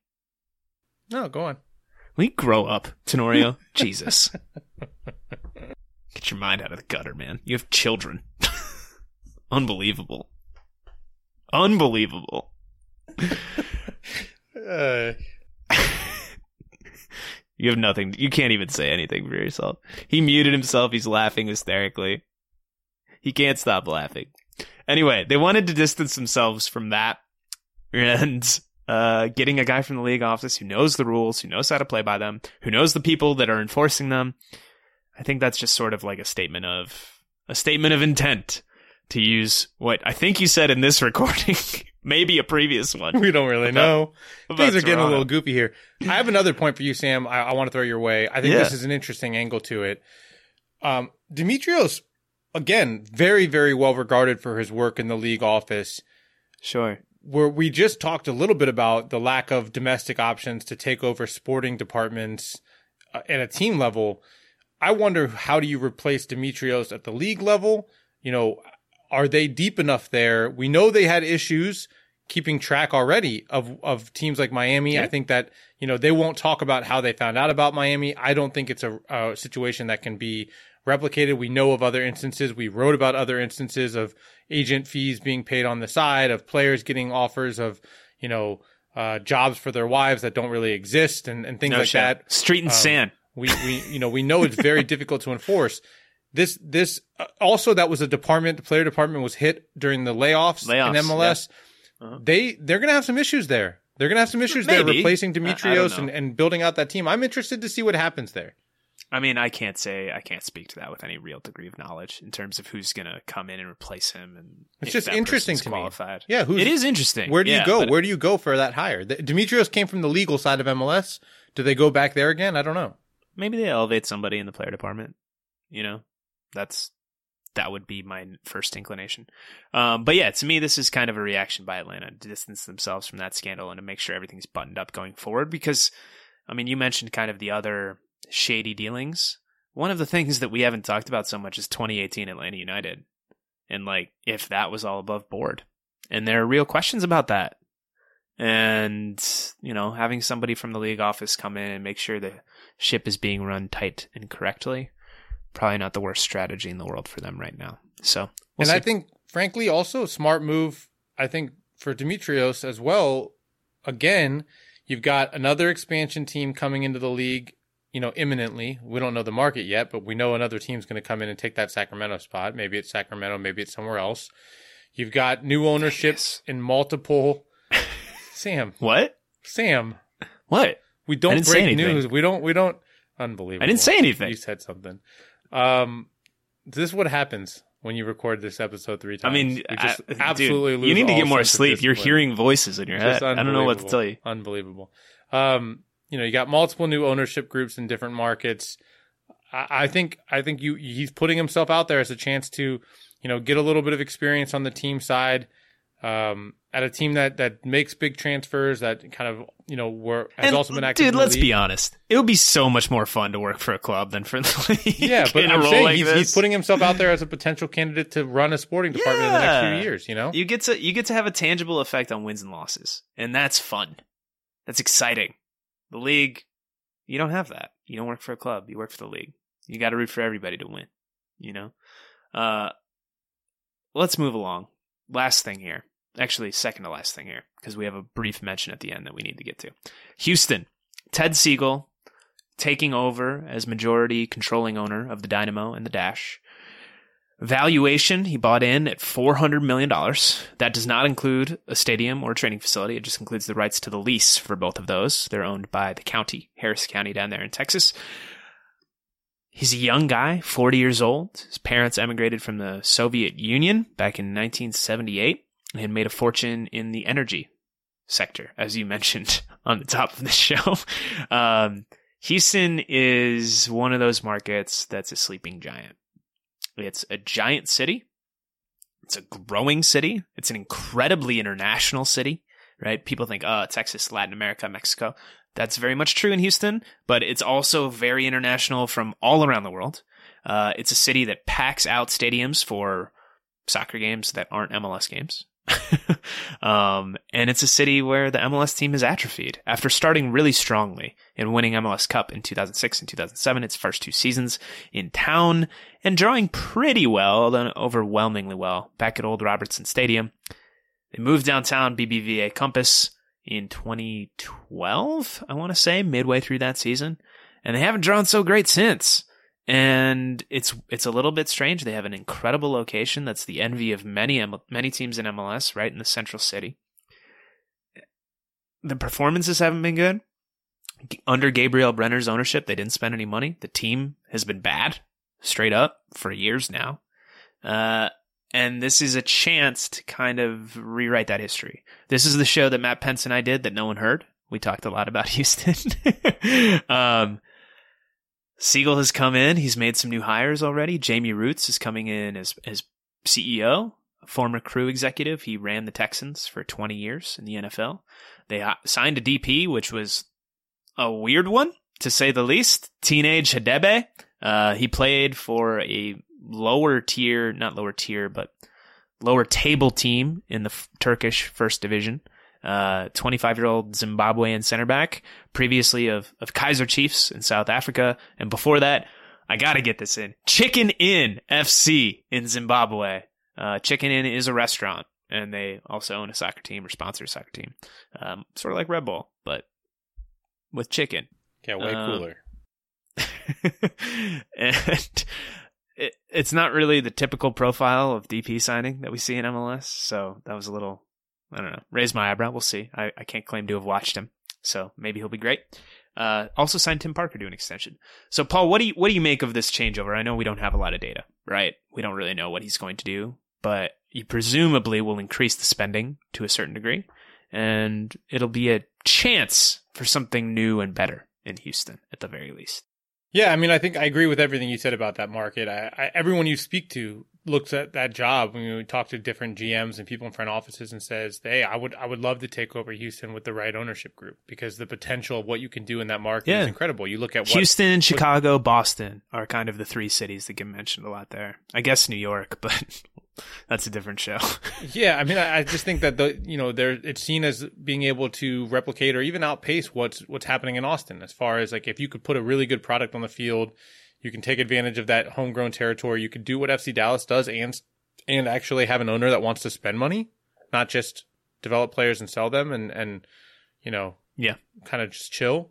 No, go on. Will you grow up, Tenorio? Jesus. Get your mind out of the gutter, man. You have children. Unbelievable. Unbelievable. uh... You have nothing. You can't even say anything for yourself. He muted himself. He's laughing hysterically. He can't stop laughing. Anyway, they wanted to distance themselves from that and uh, getting a guy from the league office who knows the rules, who knows how to play by them, who knows the people that are enforcing them. I think that's just sort of like a statement of a statement of intent, to use what I think you said in this recording. Maybe a previous one. We don't really about, know. About Things are Toronto. getting a little goofy here. I have another point for you, Sam. I, I want to throw your way. I think yeah. this is an interesting angle to it. Um, Dimitrios, again, very, very well regarded for his work in the league office. Sure. Where we just talked a little bit about the lack of domestic options to take over sporting departments uh, at a team level. I wonder, how do you replace Dimitrios at the league level? You know, are they deep enough there? We know they had issues keeping track already of, of teams like Miami. Yeah. I think that, you know, they won't talk about how they found out about Miami. I don't think it's a, a situation that can be replicated. We know of other instances. We wrote about other instances of agent fees being paid on the side, of players getting offers of, you know, uh, jobs for their wives that don't really exist, and, and things no like shit. that. Street and um, sand. We, we, you know, we know it's very difficult to enforce. This, this, uh, also, that was a department, the player department was hit during the layoffs, layoffs in M L S. Yeah. Uh-huh. They, they're going to have some issues there. They're going to have some issues Maybe. there replacing Dimitrios I, I and, and building out that team. I'm interested to see what happens there. I mean, I can't say, I can't speak to that with any real degree of knowledge in terms of who's going to come in and replace him. And it's just interesting to qualified. me. Yeah. Who's, it is interesting. Where do you yeah, go? but, Where do you go for that hire? The, Dimitrios came from the legal side of M L S. Do they go back there again? I don't know. Maybe they elevate somebody in the player department. You know, that's, that would be my first inclination. Um, but yeah, to me, this is kind of a reaction by Atlanta to distance themselves from that scandal and to make sure everything's buttoned up going forward. Because, I mean, you mentioned kind of the other shady dealings. One of the things that we haven't talked about so much is twenty eighteen Atlanta United. And like, if that was all above board. And there are real questions about that. And, you know, having somebody from the league office come in and make sure the ship is being run tight and correctly, probably not the worst strategy in the world for them right now. So, we'll and see. I think, frankly, also a smart move, I think, for Dimitrios as well. Again, you've got another expansion team coming into the league you know, imminently. We don't know the market yet, but we know another team's going to come in and take that Sacramento spot. Maybe it's Sacramento, maybe it's somewhere else. You've got new ownerships in multiple. Sam, what? Sam, what? We don't break news. We don't. We don't. Unbelievable. I didn't say anything. You said something. Um, this is what happens when you record this episode three times. I mean, we just I, absolutely dude, lose. You need to all get more sense of sleep. You're discipline. hearing voices in your head. I don't know what to tell you. Unbelievable. Um, you know, you got multiple new ownership groups in different markets. I, I think. I think you. He's putting himself out there as a chance to, you know, get a little bit of experience on the team side. Um, at a team that, that makes big transfers, that kind of, you know, were, has and, also been active. Dude, in the let's league. be honest. It would be so much more fun to work for a club than for the league. Yeah, but I'm saying like he's, he's putting himself out there as a potential candidate to run a sporting department yeah. in the next few years, you know? You get to you get to have a tangible effect on wins and losses. And that's fun. That's exciting. The league, you don't have that. You don't work for a club. You work for the league. You got to root for everybody to win, you know? Uh, let's move along. Last thing here. Actually, second to last thing here, because we have a brief mention at the end that we need to get to. Houston, Ted Siegel taking over as majority controlling owner of the Dynamo and the Dash. Valuation, he bought in at four hundred million dollars. That does not include a stadium or a training facility. It just includes the rights to the lease for both of those. They're owned by the county, Harris County down there in Texas. He's a young guy, forty years old. His parents emigrated from the Soviet Union back in nineteen seventy-eight. And made a fortune in the energy sector, as you mentioned on the top of the show. Um, Houston is one of those markets that's a sleeping giant. It's a giant city. It's a growing city. It's an incredibly international city, right? People think, oh, Texas, Latin America, Mexico. That's very much true in Houston, but it's also very international from all around the world. Uh, it's a city that packs out stadiums for soccer games that aren't M L S games. um, and it's a city where the M L S team has atrophied after starting really strongly and winning M L S Cup in two thousand six and two thousand seven, its first two seasons in town, and drawing pretty well, although overwhelmingly well, back at Old Robertson Stadium. They moved downtown B B V A Compass in twenty twelve, I want to say, midway through that season, and they haven't drawn so great since. And it's it's a little bit strange. They have an incredible location that's the envy of many many teams in M L S, right in the central city. The performances haven't been good. Under Gabriel Brenner's ownership, they didn't spend any money. The team has been bad, straight up, for years now. Uh, and this is a chance to kind of rewrite that history. This is the show that Matt Pence and I did that no one heard. We talked a lot about Houston. um Siegel has come in. He's made some new hires already. Jamie Roots is coming in as as C E O, a former Crew executive. He ran the Texans for twenty years in the N F L. They signed a D P, which was a weird one, to say the least. Teenage Hadebe. Uh, he played for a lower tier, not lower tier, but lower table team in the f- Turkish First Division. Uh, twenty-five-year-old Zimbabwean center back, previously of, of Kaiser Chiefs in South Africa. And before that, I got to get this in. Chicken Inn F C in Zimbabwe. Uh, Chicken Inn is a restaurant, and they also own a soccer team or sponsor a soccer team. Um, sort of like Red Bull, but with chicken. Yeah, way um, cooler. And it, it's not really the typical profile of D P signing that we see in M L S, so that was a little... I don't know. Raise my eyebrow. We'll see. I, I can't claim to have watched him, so maybe he'll be great. Uh, also signed Tim Parker to an extension. So, Paul, what do you what do you make of this changeover? I know we don't have a lot of data, right? We don't really know what he's going to do, but he presumably will increase the spending to a certain degree, and it'll be a chance for something new and better in Houston, at the very least. Yeah, I mean, I think I agree with everything you said about that market. I, I, everyone you speak to looks at that job when we talk to different G Ms and people in front offices and says, hey, I would I would love to take over Houston with the right ownership group, because the potential of what you can do in that market yeah. is incredible. You look at what, Houston, what, Chicago, Boston are kind of the three cities that get mentioned a lot there. I guess New York, but that's a different show. Yeah, I mean, I, I just think that the you know there it's seen as being able to replicate or even outpace what's what's happening in Austin, as far as like if you could put a really good product on the field, you can take advantage of that homegrown territory. You could do what F C Dallas does and and actually have an owner that wants to spend money, not just develop players and sell them and, and you know, yeah, kind of just chill.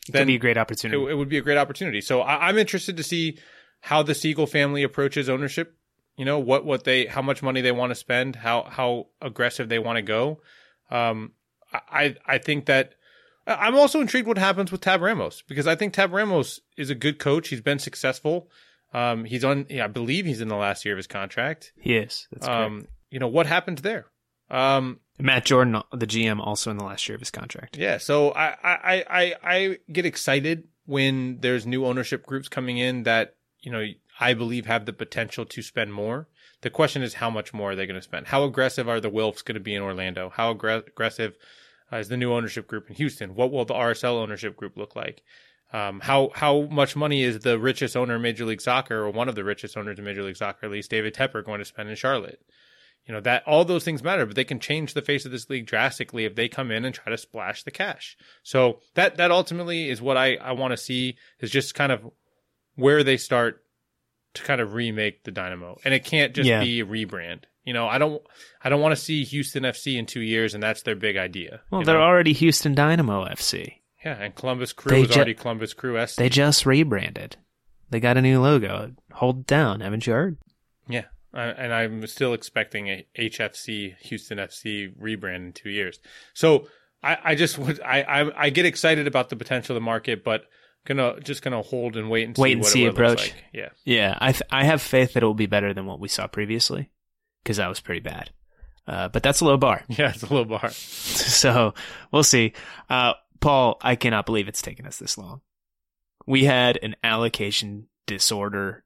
It could be a great opportunity. It, it would be a great opportunity. So I, I'm interested to see how the Siegel family approaches ownership. You know, what, what they, how much money they want to spend, how, how aggressive they want to go. Um, I, I think that I'm also intrigued what happens with Tab Ramos, because I think Tab Ramos is a good coach. He's been successful. Um, he's on, yeah, I believe he's in the last year of his contract. He is. That's um, correct. You know, what happened there? Um, Matt Jordan, the G M, also in the last year of his contract. Yeah. So I, I, I, I get excited when there's new ownership groups coming in that, you know, I believe have the potential to spend more. The question is, how much more are they going to spend? How aggressive are the Wilfs going to be in Orlando? How aggra- aggressive uh, is the new ownership group in Houston? What will the R S L ownership group look like? Um, how how much money is the richest owner in Major League Soccer, or one of the richest owners in Major League Soccer, at least David Tepper, going to spend in Charlotte? You know, that all those things matter, but they can change the face of this league drastically if they come in and try to splash the cash. So that that ultimately is what I, I want to see, is just kind of where they start to kind of remake the Dynamo. And it can't just yeah. be a rebrand. You know, I don't I don't want to see Houston F C in two years and that's their big idea. Well, you they're know? already Houston Dynamo F C. Yeah, and Columbus Crew They is ju- already Columbus Crew S C. They just rebranded. They got a new logo. Hold it down. Haven't you heard? Yeah. Uh, and I'm still expecting a H F C Houston F C rebrand in two years. So I, I just would I, I I get excited about the potential of the market, but gonna just gonna hold and wait and see Wait and what see it approach. looks like. Yeah, Yeah, I th- I have faith that it will be better than what we saw previously, because that was pretty bad. Uh, but that's a low bar. yeah, it's a low bar. So we'll see. Uh, Paul, I cannot believe it's taken us this long. We had an allocation disorder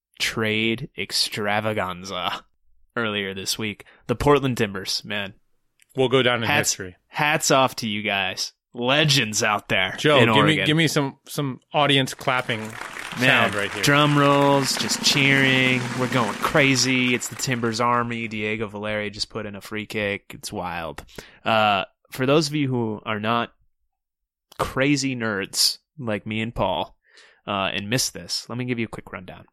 trade extravaganza earlier this week. The Portland Timbers, man. We'll go down in Hats, history. hats off to you guys. Legends out there. Joe, in give Oregon. me give me some some audience clapping Man, sound right here. Drum rolls, just cheering. We're going crazy. It's the Timbers Army. Diego Valeri just put in a free kick. It's wild. Uh, for those of you who are not crazy nerds like me and Paul uh, and missed this, let me give you a quick rundown.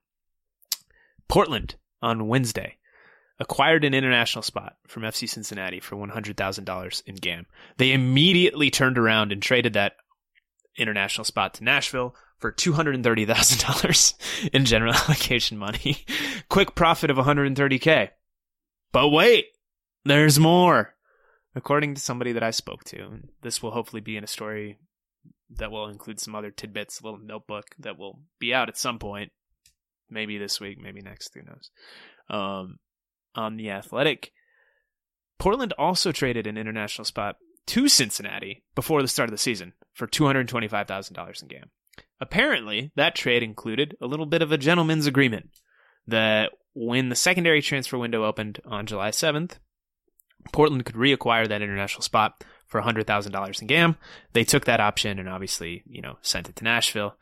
Portland on Wednesday acquired an international spot from F C Cincinnati for one hundred thousand dollars in G A M. They immediately turned around and traded that international spot to Nashville for two hundred thirty thousand dollars in general allocation money. Quick profit of one hundred thirty thousand. But wait, there's more. According to somebody that I spoke to, and this will hopefully be in a story that will include some other tidbits, a little notebook that will be out at some point. Maybe this week, maybe next, who knows. Um, on The Athletic, Portland also traded an international spot to Cincinnati before the start of the season for two hundred twenty-five thousand dollars in G A M. Apparently, that trade included a little bit of a gentleman's agreement that when the secondary transfer window opened on July seventh, Portland could reacquire that international spot for one hundred thousand dollars in G A M. They took that option and obviously, you know, sent it to Nashville.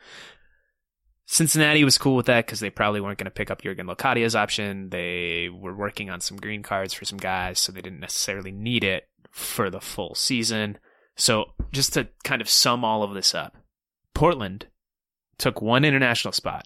Cincinnati was cool with that because they probably weren't going to pick up Jurgen Locatia's option. They were working on some green cards for some guys, so they didn't necessarily need it for the full season. So just to kind of sum all of this up, Portland took one international spot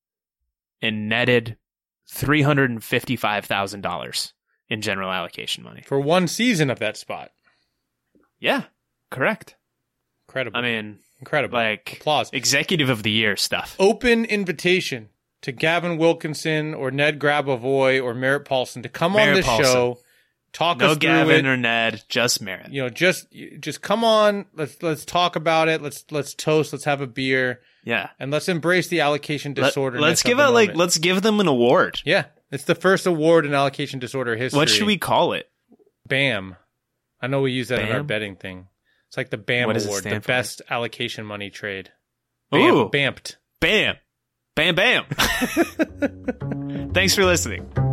and netted three hundred fifty-five thousand dollars in general allocation money. For one season of that spot. Yeah, correct. Incredible. I mean, incredible. Like, applause. Executive of the year stuff. Open invitation to Gavin Wilkinson or Ned Grabavoy or Merritt Paulson to come Merritt on the Paulson. show, talk no us through Gavin it. or Ned, just Merritt. You know, just just come on. Let's let's talk about it. Let's let's toast. Let's have a beer. Yeah, and let's embrace the allocation disorder. Let, let's give it like let's give them an award. Yeah, it's the first award in allocation disorder history. What should we call it? BAM. I know we use that Bam? in our betting thing. It's like the BAM What award, the for? best allocation money trade. Bam, Ooh, BAMPed. Bam, bam, bam. Thanks for listening.